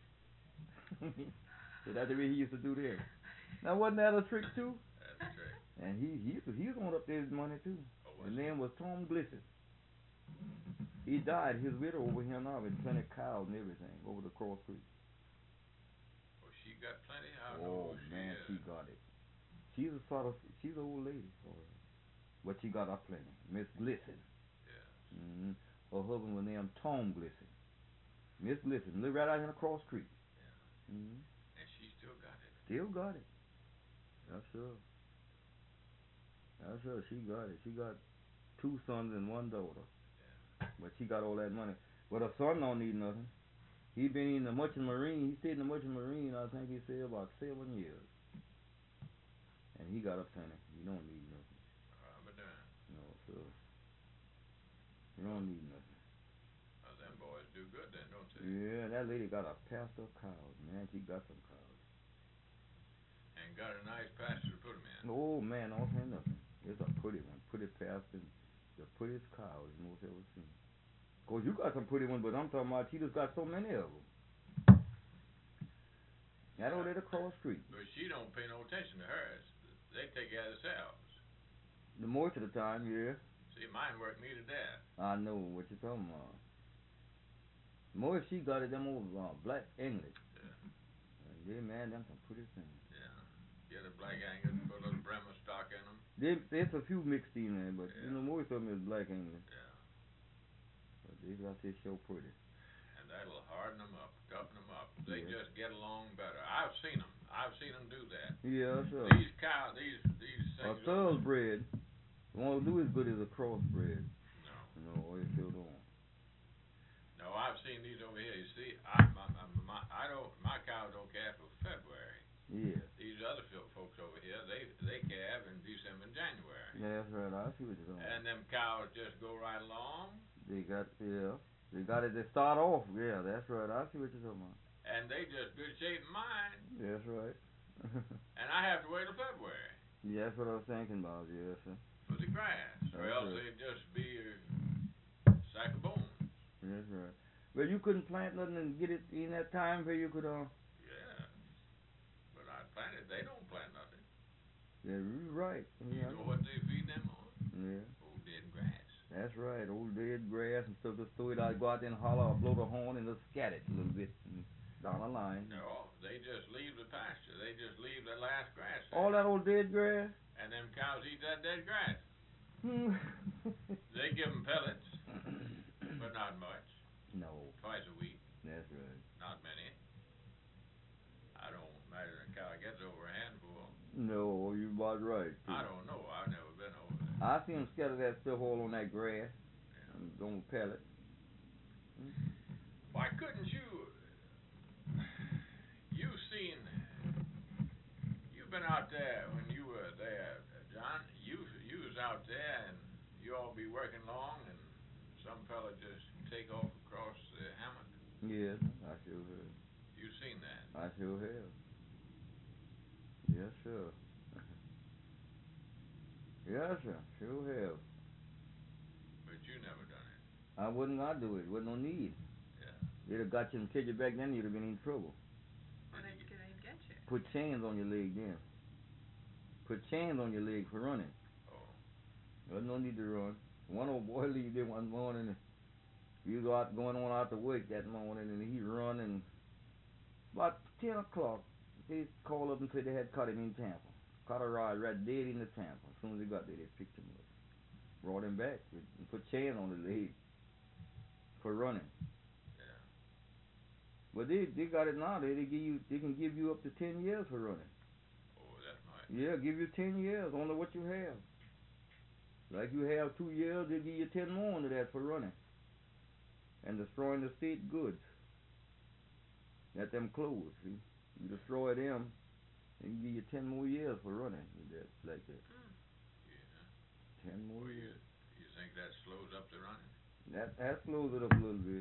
So that's the way he used to do there. Now wasn't that a trick too? That's a trick. And he was on up there with money too. Oh, His name was Tom Glisson. He died. His widow over here now with plenty of cows and everything over the Cross Creek. Oh, she got plenty? I don't Oh know who man, is. she got it. She's an old lady, but she got up plenty. Miss Glisson. Yeah. Mm-hmm. Her husband was named Tom Glisson. Miss Glisson lived right out here across Creek. Yeah. Mm-hmm. And she still got it. Still got it. That's sure. That's sure. She got it. She got 2 sons and 1 daughter. Yeah. But she got all that money. But her son don't need nothing. He been in the Merchant Marine. He stayed in the Merchant Marine, I think he said, about 7 years. And he got a plenty. He don't need nothing. But No, sir. He don't need nothing. them boys do good then, don't they? Yeah, that lady got a pasture of cows. Man, she got some cows. And got a nice pasture to put them in. Oh, man, don't say nothing. It's a pretty one. Pretty pasture. The prettiest cows you most ever seen. Of course, you got some pretty ones, but I'm talking about she just got so many of them. That over there across the street. But she don't pay no attention to hers. They take care of themselves. The most of the time, yeah. See, mine work me to death. I know what you're talking about. More she got it, them old black English. Yeah. Yeah, man, them some pretty things. Yeah. Get a black Angus, put a little Bremer stock in them. There's a few mixed in there, but you know, Yeah. most of them is black English. Yeah. But they got this show pretty. And that'll harden them up, toughen them up. They Yeah. just get along better. I've seen them. I've seen them do that. Yeah, sure. These cows, these A things. thoroughbred won't do as good as a crossbred. No. No, they still don't. No, I've seen these over here. You see, my cows don't calve till February. Yeah. These other folks over here, they calve in December and January. Yeah, that's right. I see what you're talking about. And them cows just go right along, They got it to start off. Yeah, that's right. I see what you're talking about. and they just good shape in mine, That's right. and I have to wait till February Yeah, that's what I was thinking about. Yes, sir. for the grass, or That's else right. they'd just be a sack of bones. That's right. Well, you couldn't plant nothing and get it in that time where you could Yeah, but I planted. They don't plant nothing. Yeah, you're right. You Yeah, know what they feed them on? yeah, Old dead grass. that's right. Old dead grass and stuff. Just throw it out, go out there and holler or blow the horn and just scat it a little bit and down the line. No, they just leave the pasture. They just leave the last grass. All there. that old dead grass. And them cows eat that dead grass. Hmm. They give them pellets, but not much. No, Twice a week, that's right. not many. I don't imagine a cow gets over a handful. No, you about right. Too. I don't know. I've never been over there. I see them scatter that stuff all on that grass. Yeah. On pellet. Why couldn't you? You've been out there when you were there, John. You was out there, and you all be working long, and some fella just take off across the hammock. Yes, I sure have. You seen that? I sure have. Yes, sir. Yes, sir. Sure have. But you never done it. I wouldn't not do it. Wasn't no need. Yeah. They'd have got you and killed you back then. You'd have been in trouble. Well, they could get you. Put chains on your leg then. Put chains on your leg for running. Oh. There's no need to run. One old boy leave there one morning. He was out going on out to work that morning, and he run and about 10 o'clock, they called up and said they had caught him in Tampa. Caught a ride right dead in the Tampa. As soon as they got there, they picked him up. brought him back and put chain on his leg for running. Yeah. But they got it now. They can give you up to 10 years for running. Oh, that's nice. Yeah, give you 10 years on what you have. Like you have 2 years, they'll give you 10 more under that for running and destroying the state goods. Let them close. See, you destroy them, they can give you 10 more years for running with that like that. Yeah. 10 more Well, years. you think that slows up the running? That slows it up a little bit.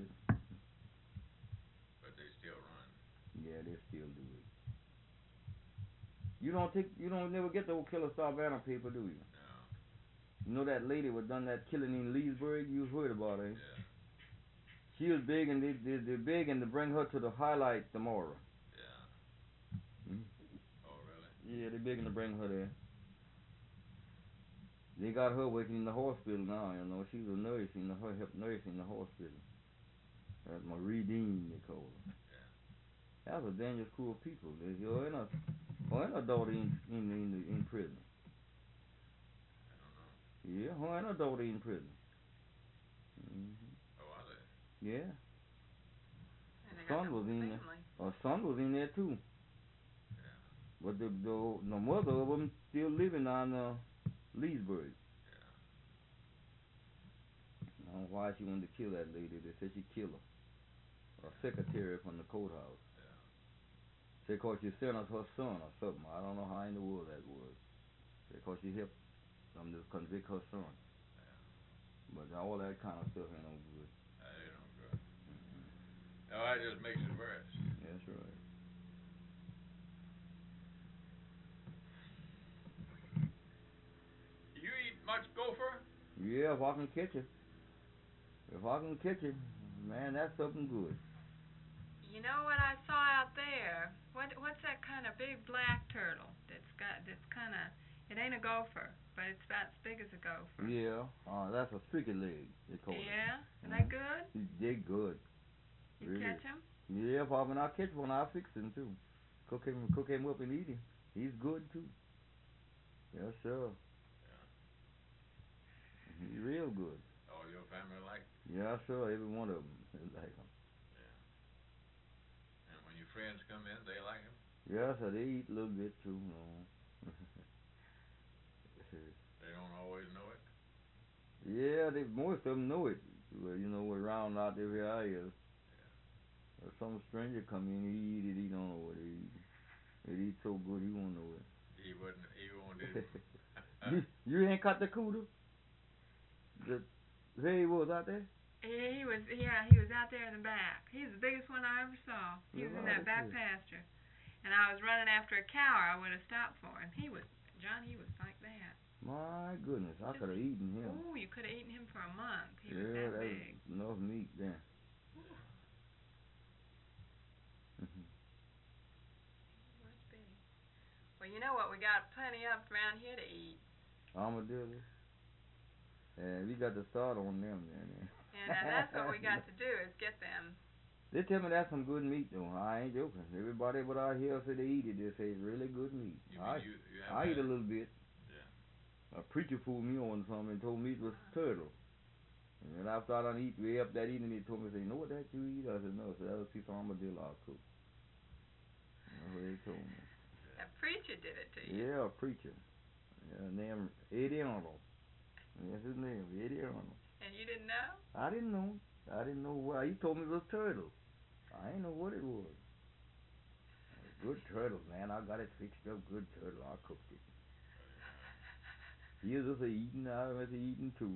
But they still run. Yeah, they still do it. You don't never get the old Killer Star Banner paper, do you? No. You know that lady was done that killing in Leesburg? You've heard about her. Yeah. She was big, and they're big, and to bring her to the highlight tomorrow. Yeah. Hmm? Oh, really? Yeah, they're big to bring her there. They got her working in the hospital now, you know. She's a nurse in her help nurse in the hospital. That's Marie Dean, they call her. Yeah. That's a dangerous, cruel people. Her and her daughter in prison. I don't know. Yeah, her and her daughter in prison. Oh, are they? Yeah. And they got Son the was whole in there. family. Her son was in there too. Yeah. But the mother of them still living on Leesburg. Yeah. I don't know why she wanted to kill that lady. They said she killed her. A secretary from the courthouse. Yeah. Say 'cause she sent us her son or something. I don't know how in the world that was. Say 'cause she helped them to convict her son. Yeah. But all that kind of stuff ain't no good. That ain't no good. No, that just makes it worse. That's right. You eat much gopher? Yeah, if I can catch it. If I can catch it, man, that's something good. You know what I saw out there? What's that kind of big black turtle that's kind of, it ain't a gopher, but it's about as big as a gopher. Yeah, that's a streaky leg, they call it. Yeah? Are they good? They good. You Really. catch 'em? Yeah, if when I catch one, I'll fix him too. Cook him up and eat him. He's good too. Yes, sir. Yeah. He's real good. All your family like? Yes, sir. Every one of them they like him. Yeah. And when your friends come in, they like him? Yes, sir. They eat a little bit too. No. They don't always know it? Yeah, most of them know it. Well, you know, around out there where I is. Yeah. If some stranger come in, he eat it. He don't know what he eat. It eat so good, he won't know it. He won't eat it. You ain't caught the cooter? Where he was out there? He was out there in the back. He's the biggest one I ever saw. He was in that back pasture. And I was running after a cow, or I would have stopped for him. He was like that. My goodness, I could have eaten him. Oh, you could have eaten him for a month. He was Yeah, that that's big. enough meat there. Must be. Well, you know what we got plenty of around here to eat. Armadillo. And we got to start on them then. And that's what we got to do is get them. They tell me that's some good meat though. I ain't joking. Everybody but I hear say they eat it, they say it's really good meat. You mean you have I eat a that? little bit. Yeah. A preacher fooled me on something and told me it was turtle. And then after I done eat way up that evening, he told me, say, you know what that you eat? I said, no. So that was a piece of armadillo I cooked. That's what they told me. That preacher did it to you. Yeah, a preacher. Yeah, named Eddie Arnold. That's his name, Eddie Arnold. And you didn't know? I didn't know. I didn't know why. He told me it was turtle. I didn't know what it was. Good turtle, man. I got it fixed up. Good turtle. I cooked it. He was just eating. I was eating too.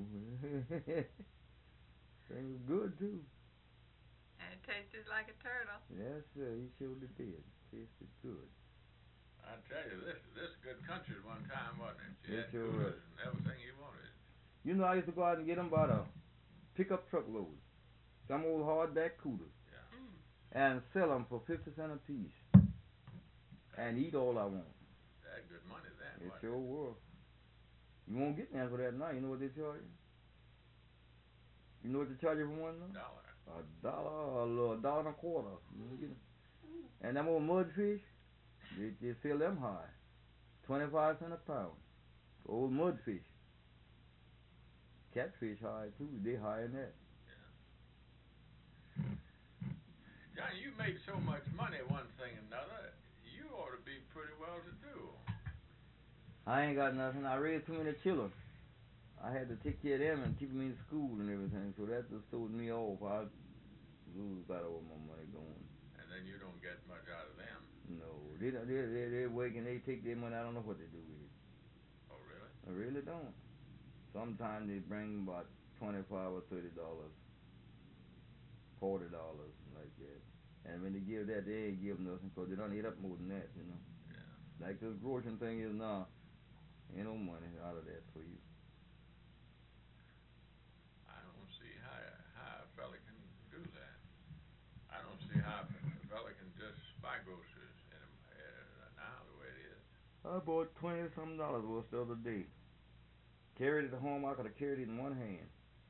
It was good too. And it tasted like a turtle. Yes, sir. He surely did. Tasted good. I tell you, this good country at one time, wasn't it? You Yes, had sure coolers was. and everything you wanted. You know, I used to go out and get them by the pickup truckload. Some old hardback coolers. Yeah. And sell them for 50 cents a piece. And eat all I want. They had good money then, It wasn't sure was. You won't get none for that now. You know what they charge you? You know what they charge you for one now? $1. $1 and a quarter. You won't get it. And them old mudfish, they sell them high. 25 cents a pound. Old mudfish. Catfish high too. They higher than that. Johnny, you make so much money, one thing and another. You ought to be pretty well to do. I ain't got nothing. I raised too many children. I had to take care of them and keep them in school and everything. So that just throwed me off. I lose about all my money going. And then you don't get much out of them. No, they're working. They take their money. I don't know what they do with it. Oh, really? I really don't. Sometimes they bring about $25 or $30, $40 like that. And when they give that, they ain't give nothing because they don't eat up more than that, you know. Yeah. Like this grocery thing is now, ain't no money out of that for you. I don't see how a fella can do that. I don't see how a fella can just buy groceries now the way it is. I bought $20-something worth the other day. Carried it home. I could have carried it in one hand.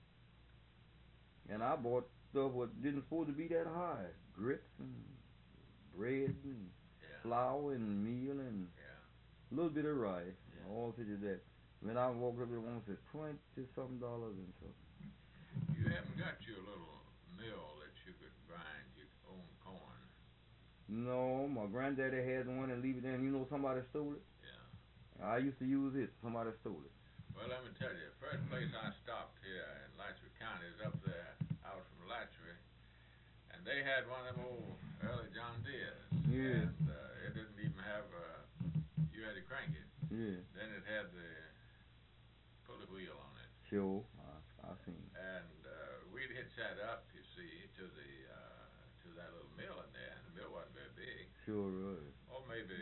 And I bought stuff what didn't supposed to be that high. Grits and bread and flour and meal and a little bit of rice. All such as that. When I walked up there, one said $20-something and so. You haven't got you a little mill that you could grind your own corn. No, my granddaddy had one and leave it in. You know somebody stole it? Yeah. I used to use it. Somebody stole it. Well, let me tell you, the first place I stopped here in Alachua County is up there, out from Alachua, and they had one of them old early John Deere's. Yeah. And it didn't even have you had to crank it. Yeah. Then it had the pulley wheel on it. Sure. I seen it. And we'd hitch that up, you see, to that little mill in there, and the mill wasn't very big. Sure was. Or maybe,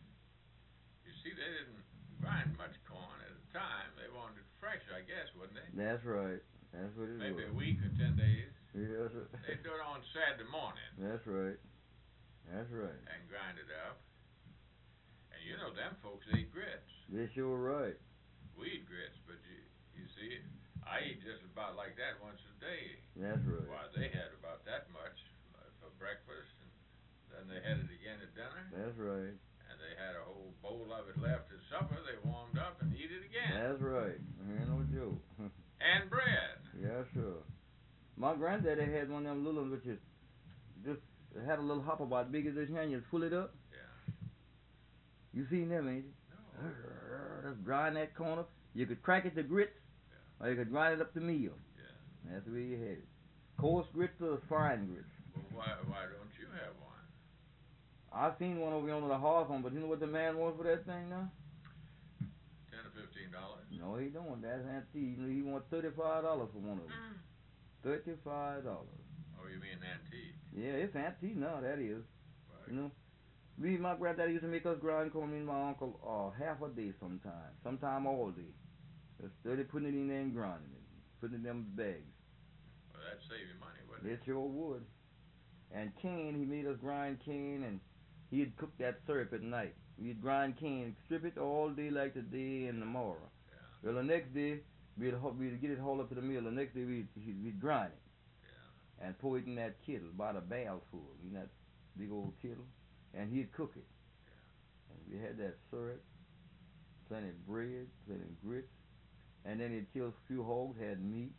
you see, they didn't grind much corn at a time. They wanted it fresh, I guess, wouldn't they? That's right. That's what it Maybe was. a week or 10 days. Yes. They'd do it on Saturday morning That's right. That's right. and grind it up. And you know, them folks ate grits. They sure right. We eat grits, but you see, I eat just about like that once a day. That's right. Why, they had about that much for breakfast, and then they had it again at dinner. That's right. And they had a whole bowl of it left at supper. They warmed up and eat it again. That's right. Ain't no joke. And bread. Yeah, sure. My granddaddy had one of them little ones which is just had a little hopper about big as this hand. You pull it up. Yeah. You seen them, ain't you? No. Just grind that corner. You could crack it to grits, or you could grind it up to meal. Yeah. That's the way you had it. Coarse grits or fine grits. Well, why don't you have one? I seen one over on the Hawk one, but you know what the man wants for that thing now? $10 or $15. No, he don't. That's antique. He wants $35 for one of them. $35. Oh, you mean antique? Yeah, it's antique now. That is. Right. You know, my granddaddy used to make us grind corn. Me and my uncle half a day sometime all day. Just steady putting it in there and grinding it, putting it in them bags. Well, that'd save you money, wouldn't it? It sure would. And cane, he made us grind cane, and he'd cook that syrup at night. We'd grind cane, strip it all day like the day and tomorrow. Yeah. Well, the next day, we'd get it hauled up to the mill. The next day, we'd grind it. Yeah. And pour it in that kettle, about a barrel full, in that big old kettle, and he'd cook it. Yeah. And we had that syrup, plenty of bread, plenty of grits, and then he'd kill a few hogs, had meat,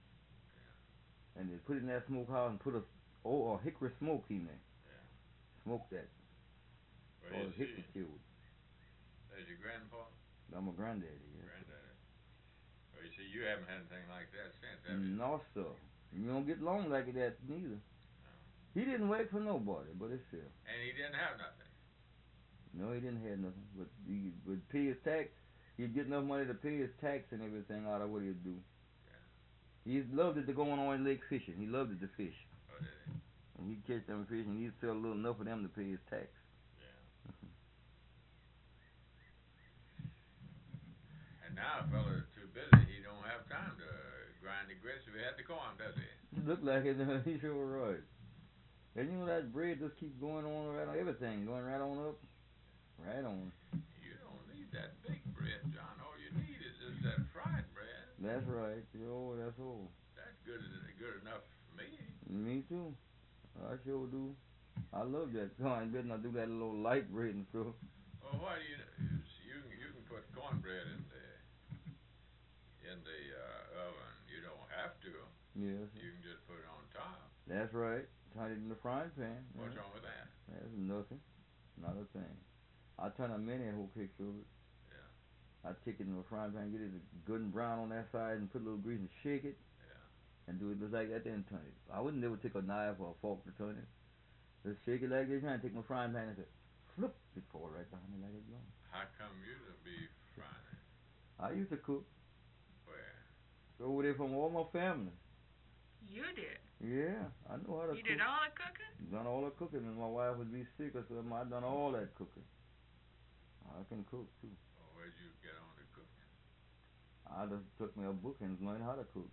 and they'd put it in that smokehouse and put a hickory smoke in there. Yeah. Smoke that. Well, Or you hickory see, killed. there's your grandpa, I'm a granddaddy, yeah. granddaddy. Well, you see, you haven't had anything like that since, have you? No, sir. You don't get long like that neither. No. He didn't work for nobody, but it's still. And he didn't have nothing. No, he didn't have nothing. But he would pay his tax. He'd get enough money to pay his tax and everything out of what he'd do. Yeah. He loved it to go on lake fishing. He loved it to fish. Oh, did he? And he'd catch them fish and he'd sell a little enough of them to pay his tax. Yeah. And now a fella's too busy. He don't have time to grind the grits if he had to corn, does he? He looked like it. He sure right. And you know that bread just keeps going on right on everything, going right on up. Right on. You don't need that big bread, John. All you need is just that fried bread. That's right. Oh, that's all. That's good enough for me. Me too. I sure do. I love that corn bread, and I do that little light bread and stuff. Well, why do you can put cornbread in the oven. You don't have to. Yes. You can just put it on top. That's right. Turn it in the frying pan. What's Yeah. wrong with that? That's nothing. Not a thing. I turn a mini whole cake over it. Yeah. I take it in the frying pan, get it good and brown on that side, and put a little grease and shake it. Yeah. And do it just like that, then turn it. I wouldn't never take a knife or a fork to turn it. Just shake it like this, and take my frying pan and say, flip, it fall right behind me like it's gone. How come you to be frying it? I used to cook. Where? Over there from all my family. You did. Yeah, I know how to You cook. did all the cooking? Done all the cooking, and my wife would be sick or something. I done all that cooking. I can cook too. Well, where'd you get on to cooking? I just took me a book and learned how to cook.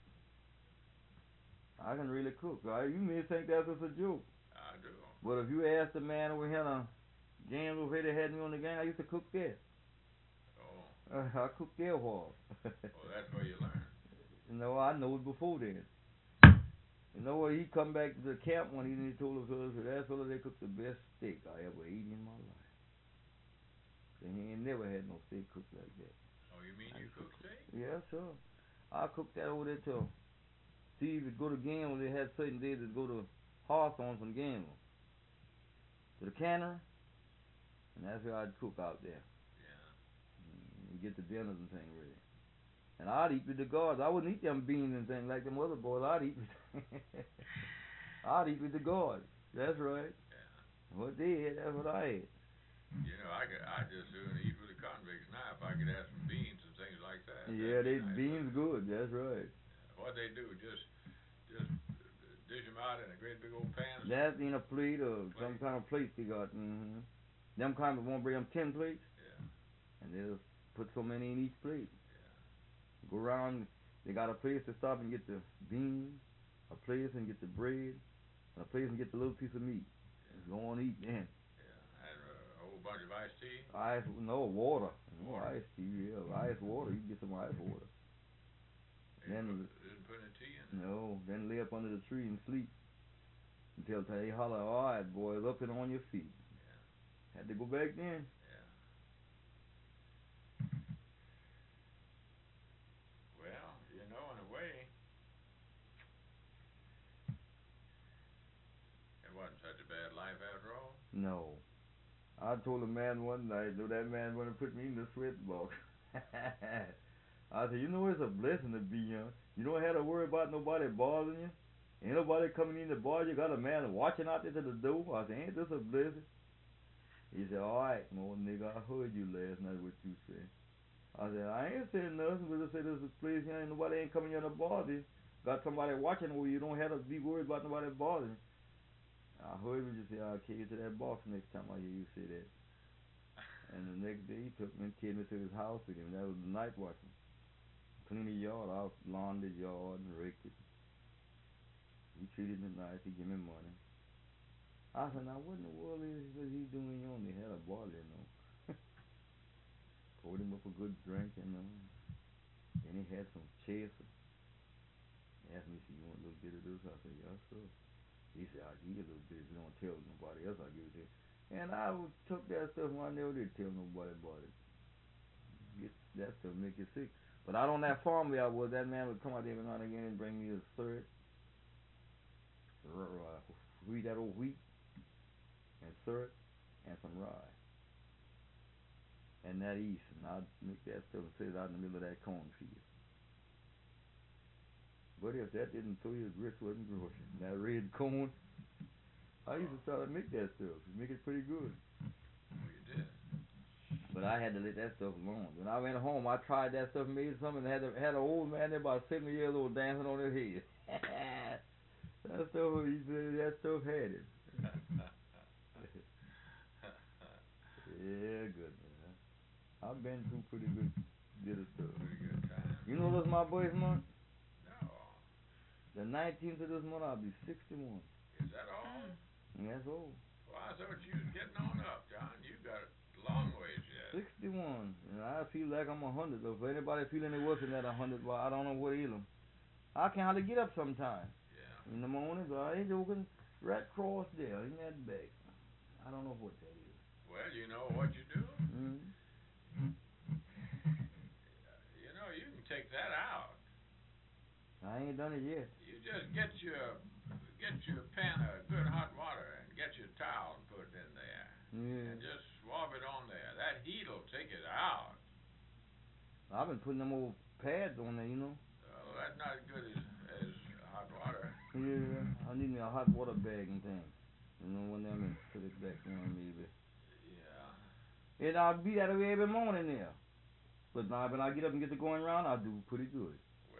I can really cook. You may think that's just a joke. I do. But if you ask the man over here, James over here that had me on the gang, I used to cook there. Oh. I cooked there for Well, that's where you learn. You know, I know it before then. You know what? He come back to the camp one evening. He told us, that fella, they cooked the best steak I ever ate in my life. So he ain't never had no steak cooked like that. Oh, you mean you cook steak? Yeah, sure. I cooked that over there till Steve would go to Gamble. They had certain days that go to Hawthorne from Gamble to the cannery, and that's where I'd cook out there. Yeah. And get the dinners and things ready. And I'd eat with the guards. I wouldn't eat them beans and things like them other boys. I'd eat with I'd eat with the guards. That's right. Yeah. What they had, that's what I ate. You know, I just soon eat with the convicts now if I could have some beans and things like that. Yeah, they nice. beans good. That's right. Yeah. What they do, just dish them out in a great big old pan. That's in a plate or some kind of plate they got. Mm-hmm. Them kind of won't bring them 10 plates. Yeah. And they'll put so many in each plate. Yeah. Go around. They got a place to stop and get the beans, a place and get the bread, and a place and get the little piece of meat. Yeah. Go on eat then. Yeah. And a whole bunch of iced tea. Water. No Water. ice tea. Yeah, ice water. You can get some ice water. Didn't put any tea in it. No, then lay up under the tree and sleep until they holler, all right, boys, up and on your feet. Yeah. Had to go back then. Yeah. Well, you know, in a way, it wasn't such a bad life after all. No. I told a man one night, though that man wanted to put me in the sweat box. I said, you know, it's a blessing to be young. You don't have to worry about nobody bothering you. Ain't nobody coming in the bar. You got a man watching out there to the door. I said, ain't this a blessing? He said, all right, old nigga, I heard you last night what you said. I said, I ain't saying nothing, but I said there's a place here and nobody ain't coming in to bother you. Got somebody watching where you don't have to be worried about nobody bothering you. I heard you say, I'll carry you to that box next time I hear you say that. And the next day he took me and carried me to his house with him. That was the night watchman. Cleaned the yard out, lawned the yard and raked it. He treated me nice, he gave me money. I said, now what in the world was he doing? He only had a bottle, you know. Poured him up a good drink, you know. Then he had some chaser. He asked me, if you want a little bit of this? I said, yes, sir. He said, I'll give you a little bit. If you don't tell nobody else, I'll give it to you. And I took that stuff and I never did tell nobody about it. That stuff make you sick. But out on that farm where I was, that man would come out every now and again and bring me a syrup. That old wheat and syrup and some rye. And that yeast. And I'd make that stuff and set it out in the middle of that cornfield. But if that didn't throw you, grits wasn't growing. That red corn, I used to try to make that stuff. Make it pretty good. Oh, you did. But I had to let that stuff alone. When I went home, I tried that stuff, made something, and had an old man there about 70 years old dancing on his head. That stuff had it. Yeah, good man. I've been through pretty good bit of stuff. Pretty good time. You know this my birthday month? No. The 19th of this month, I'll be 61. Is that all? And that's old. Well, I thought you was getting on up, John. You got a long ways yet. 61. And I feel like I'm 100. If anybody feel any worse than that 100, well, I don't know what ails them. I can hardly get up sometimes. Yeah. In the mornings, I ain't joking. Red Cross there in that bag. I don't know what that is. Well, you know what you do? Mm-hmm. You know, you can take that out. I I ain't done it yet. You just get your pan of good hot water and get your towel and put it in there. Yeah. And just swab it on there. That heat'll take it out. I've been putting them old pads on there, you know. That's not as good as hot water. Yeah, I need me a hot water bag and thing. You know, one of them and put it back on maybe. Yeah. And I'll be that way every morning there. But now when I get up and get to going around, I do pretty good.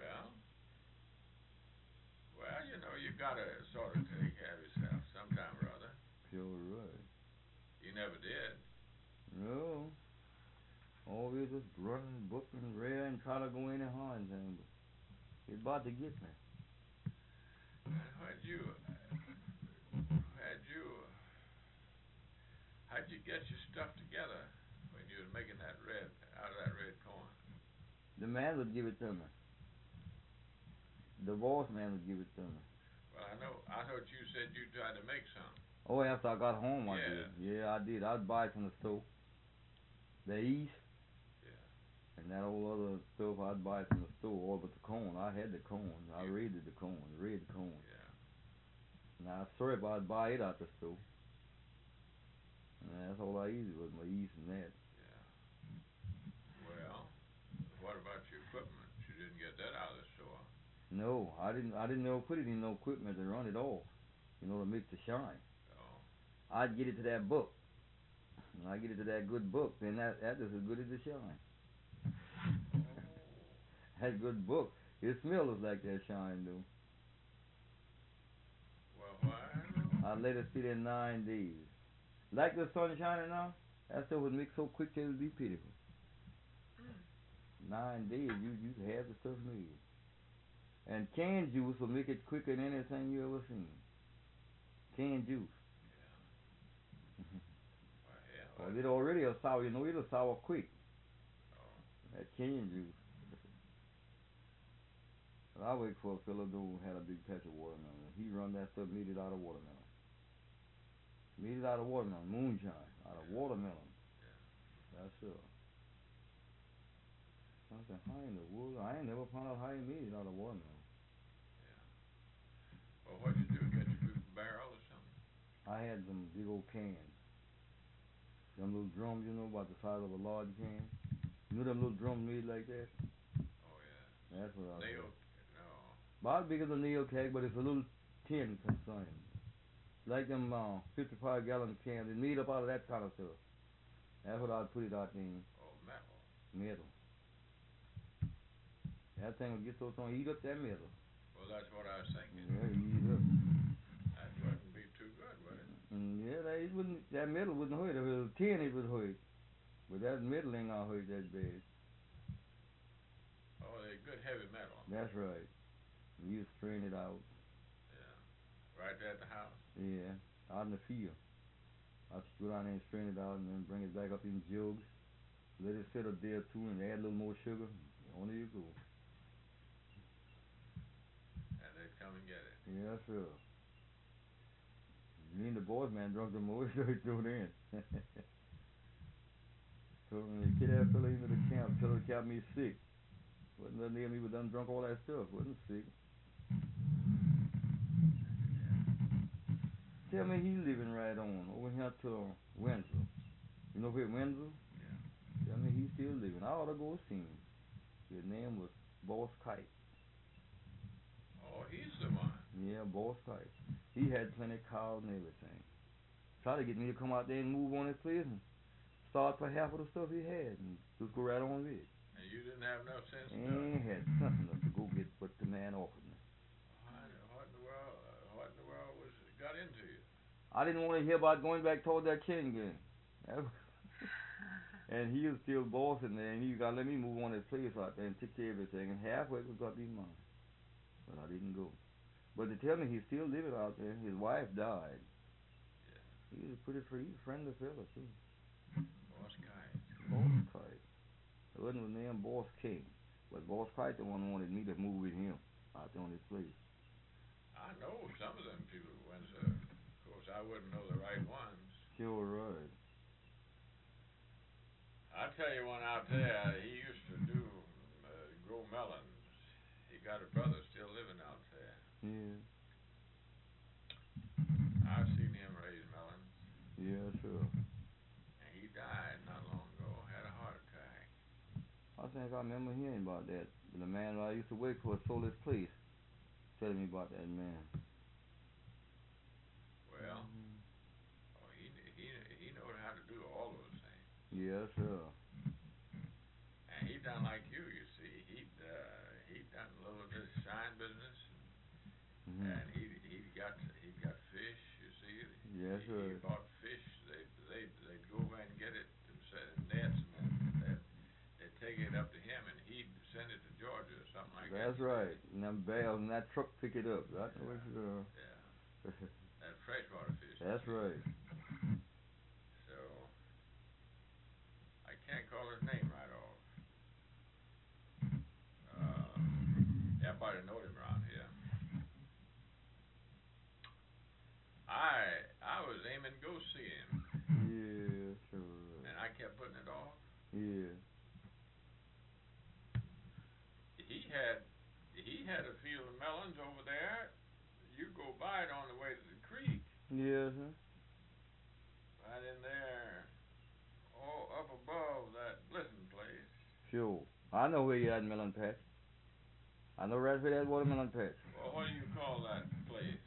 Well, you know, you gotta sort of take care of yourself sometime or other. Sure right. You never did. No. Always just running, booking, rare, and try to go any hard and thing. But it's about to get me. How'd you get your stuff together when you was making that out of that red corn? The man would give it to me. The boss man would give it to me. Well, I thought you said you tried to make some. Oh, after I got home, I Yeah. did. Yeah, I did. I'd buy it from the store. The East. Yeah. And that old other stuff, I'd buy it from the store. All but the corn. I had the corn. I raided the corn. The red corn. Yeah. Now, sorry if I'd buy it out the store. And that's all I used was my yeast and that. Yeah. Well, what about your equipment? You didn't get that out of the store. No, I didn't know put it in no equipment to run it off. You know, to make the shine. Oh. I'd get it to that book. When I get it to that good book, then that is as good as the shine. That good book. It smells like that shine, though. Well, why? I let it sit there 9 days. Like the sun shining now, that stuff would mix so quick that it would be pitiful. 9 days, you have the stuff made. And canned juice will make it quicker than anything you ever seen. Canned juice. Well, Well, it already a sour, you know, it'll sour quick. Oh. That canned juice. But I wait for a fellow who had a big patch of watermelon. He run that stuff, made it out of watermelon. Made it out of watermelon, moonshine, out of watermelon. Yeah. That's it. I said, how in the world? I ain't never found out how he made it out of watermelon. Yeah. Well, what'd you do? Get your big barrel or something? I had some big old cans. Them little drums, you know, about the size of a large can. You know them little drums made like that? Oh, yeah. That's what I Nail. had. No. About big as a nail keg, but it's a little tin concern. Like them 55-gallon cans. It's made up out of that kind of stuff. That's what I'd put it out in. Oh, metal. Metal. That thing would get so strong, heat up that metal. Well, that's what I was thinking. Yeah, heat it up. That wouldn't be too good, would it? Yeah, that metal wouldn't hurt. If it was tin, it would hurt. But that metal ain't gonna hurt that bad. Oh, they're good heavy metal. That's right. You strain it out. Yeah. Right there at the house? Yeah, out in the field. I'd go down there and strain it out and then bring it back up in jugs. Let it sit a day or two and add a little more sugar. On there you go. And they'd come and get it. Yeah, sure. Me and the boys, man, drunk the most through in. So when the kid that fella into the camp, tell the camp me sick. Wasn't nothing near me, but done drunk all that stuff. Wasn't sick. Tell me he living right on over here to Windsor. You know where Windsor? Yeah. Tell me he's still living. I ought to go see him. His name was Boss Kite. Oh, he's the one. Yeah, Boss Kite. He had plenty of cows and everything. Tried to get me to come out there and move on his place and start for half of the stuff he had and just go right on with it. And you didn't have enough sense to do Ain't it. had sense enough to go get what the man offered me. What in the world got into you? I didn't want to hear about going back toward that chain gang. And he was still bossing there, and he got to let me move on his place out there and take care of everything. And halfway it was going to be mine. But I didn't go. But they tell me he's still living out there. His wife died. Yeah. He was a pretty friendly fella, too. Boss Kite. Boss Kite. It wasn't the name Boss King. But Boss Kite the one who wanted me to move with him out there on his place. I know some of them people at Windsor. Of course, I wouldn't know the right ones. Sure right. I tell you one out there, he used to grow melons. He got a brother still living out there. Yeah. I've seen him raise melons. Yeah, sure. And he died not long ago, had a heart attack. I think I remember hearing about that. The man I used to work for sold his place. Telling me about that man. Well, oh, he knowed how to do all those things. Yeah, sure. And he done like you see. He done a little of this shine business, and he got fish. You see, Yes, he sir. bought fish. They'd go over and get it and set in nets, and then they'd take it up to him, and he'd send it to Georgia or something like that. That's right. And them bales and that truck pick it up. That's what Yeah, that freshwater fish. That's right. So I can't call his name right off. Everybody know him around here. I was aiming to go see him, Yeah, sure. and I kept putting it off. Yeah. He had a field of melons over there. You go by it on the way to the creek. Yes, sir. Right in there, up above that Blisson place. Sure. I know where you at, Melon Patch. I know right where that watermelon patch. Well, what do you call that place?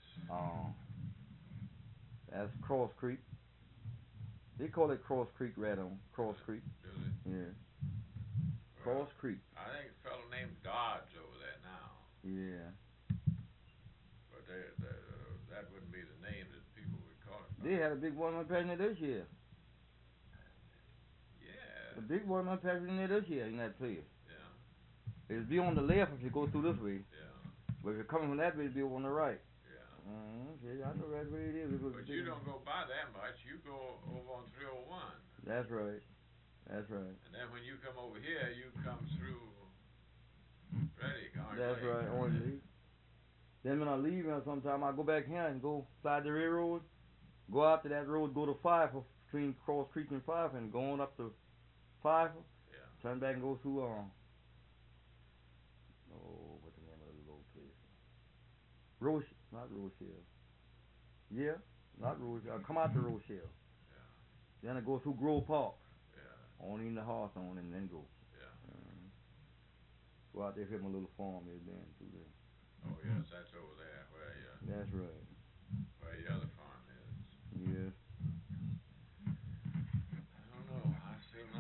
That's Cross Creek. They call it Cross Creek right on. Cross Creek. Do they? Yeah. Well, Cross Creek. I think a fellow named Dodge over there now. Yeah. But that wouldn't be the name that people would call it. They had a big watermelon patch in there this year. Yeah. A big watermelon patch in there this year in that place. Yeah. It'll be on the left if you go through this way. Yeah. But if you're coming from that way, it'll be on the right. Yeah. See, I know right where it is. But you don't go by that much. You go over on 301. That's right. That's right. And then when you come over here, you come through Reddick, Orange That's Lake. right, Orange Lake. Then when I leave here sometime, I go back here and go slide the railroad, go out to that road, go to Pfeiffer, between Cross Creek and Pfeiffer, and go on up to Pfeiffer, Yeah. turn back and go through, what's the name of the little place? Not Rochelle. Yeah, not Rochelle. Come out to Rochelle. Yeah. Then I go through Grove Park, Yeah. on in the Hawthorne, and then go. Yeah. Go out there, hit my little farm there, then through there. Oh yes, that's over there That's right. where your other farm is. Yes. I don't know. I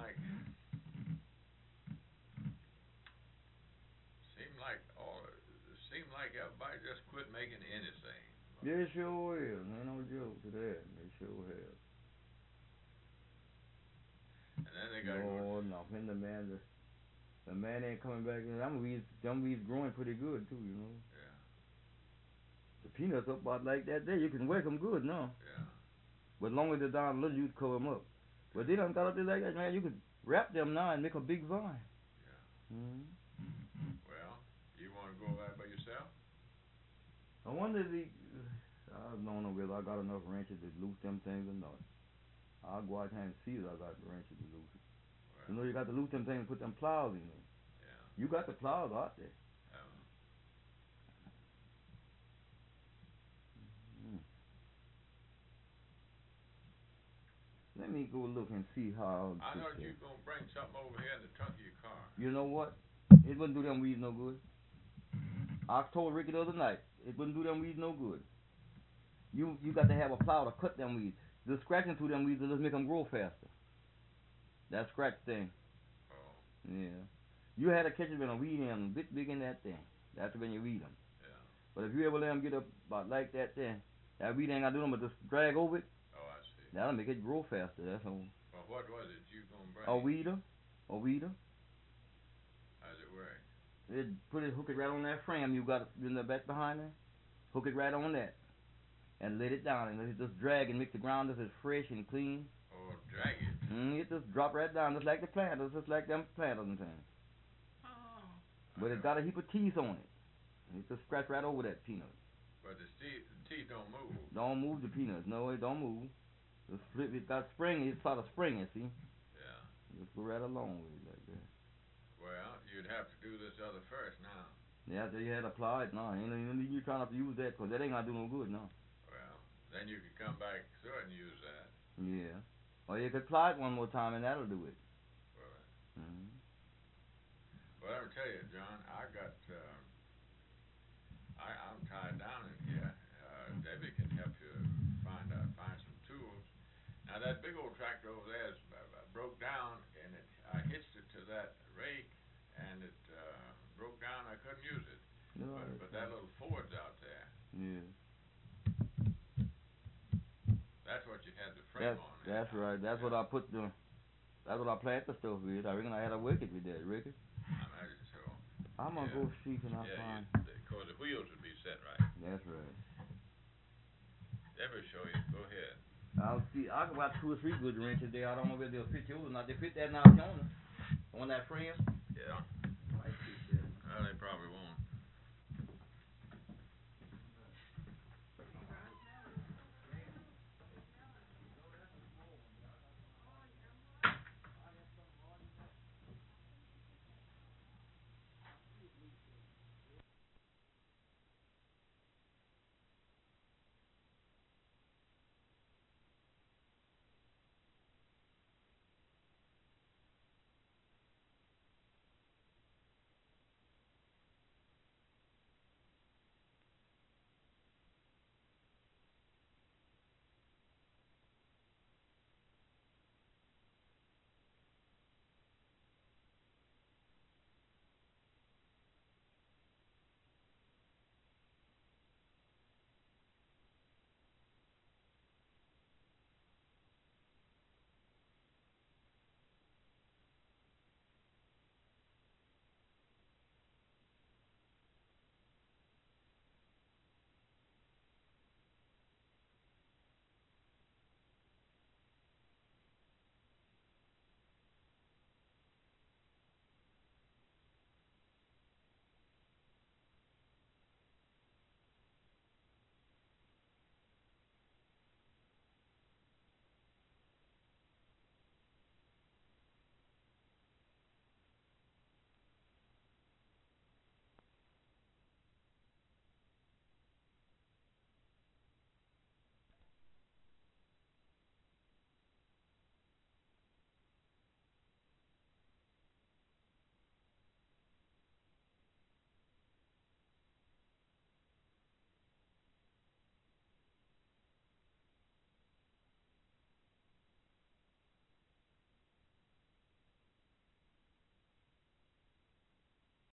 seem like everybody just quit making anything. They sure is. Ain't no joke to that. They sure have. And then they got Lord, no. When the man ain't coming back in. Them weeds growing pretty good too, you know. Yeah. The peanuts up about like that there, you can work them good now. Yeah. But long as they're down a little, you cover them up. But they done got up there like that, man. You could wrap them now and make a big vine. Yeah. Well, you want to go over there by yourself? I wonder if I don't know whether I got enough wrenches to loose them things or not. I'll go out there and see if I got the wrenches to loose it. Well, You know, you got to loose them things and put them plows in them. yeah. You got the plows out there. Let me go look and see how. I know you gonna bring something over here in the trunk of your car. You know what? It wouldn't do them weeds no good. I told Ricky the other night, it wouldn't do them weeds no good. You got to have a plow to cut them weeds. The scratching through them weeds will just make them grow faster. That scratch thing. Oh. Yeah. You had to catch it with a weed in a bit big in that thing. That's when you weed them. Yeah. But if you ever let them get up about like that thing, that weed ain't got to do nothing but just drag over it. Oh, I see. That'll make it grow faster. That's all. Well, what was it you gonna bring? A weeder. How's it work? Hook it right on that frame you got in the back behind there. Hook it right on that. And let it down and let it just drag and make the ground just as fresh and clean. Oh, drag it. It just drop right down just like the planters, just like them planters and things. Oh. But it got a heap of teeth on it. And it just scratch right over that peanut. But the teeth don't move. Don't move the peanuts. No, it don't move. It got spring. It's sort of springing, see? Yeah. Just go right along with it like that. Well, you'd have to do this other first now. Yeah, after you had applied, no, ain't no need you trying to use that, 'cause that ain't gonna do no good, no. Well, then you could come back through it and use that. Yeah. Or you could apply it one more time and that'll do it. Well, Mm-hmm. well, let me tell you, John, I'm tied down in here. Debbie can help you find some tools. Now that big old tractor over there is broke down, and I hitched it to that rake, and it broke down. I couldn't use it. No, But that little Ford's out there. yeah. That's what you had the frame on. That's right. That's what I put the. That's what I planted the stuff with. I reckon I had a wicket with that, Ricky. I imagine so. I'm gonna go see and I'll find. Because the wheels would be set right. That's right. Debbie show you. Go ahead. I'll see. I got about 2 or 3 good wrenches there. I don't know whether they'll fit yours or not. They fit that now, on that frame. Yeah. Might fit that. Well, they probably won't.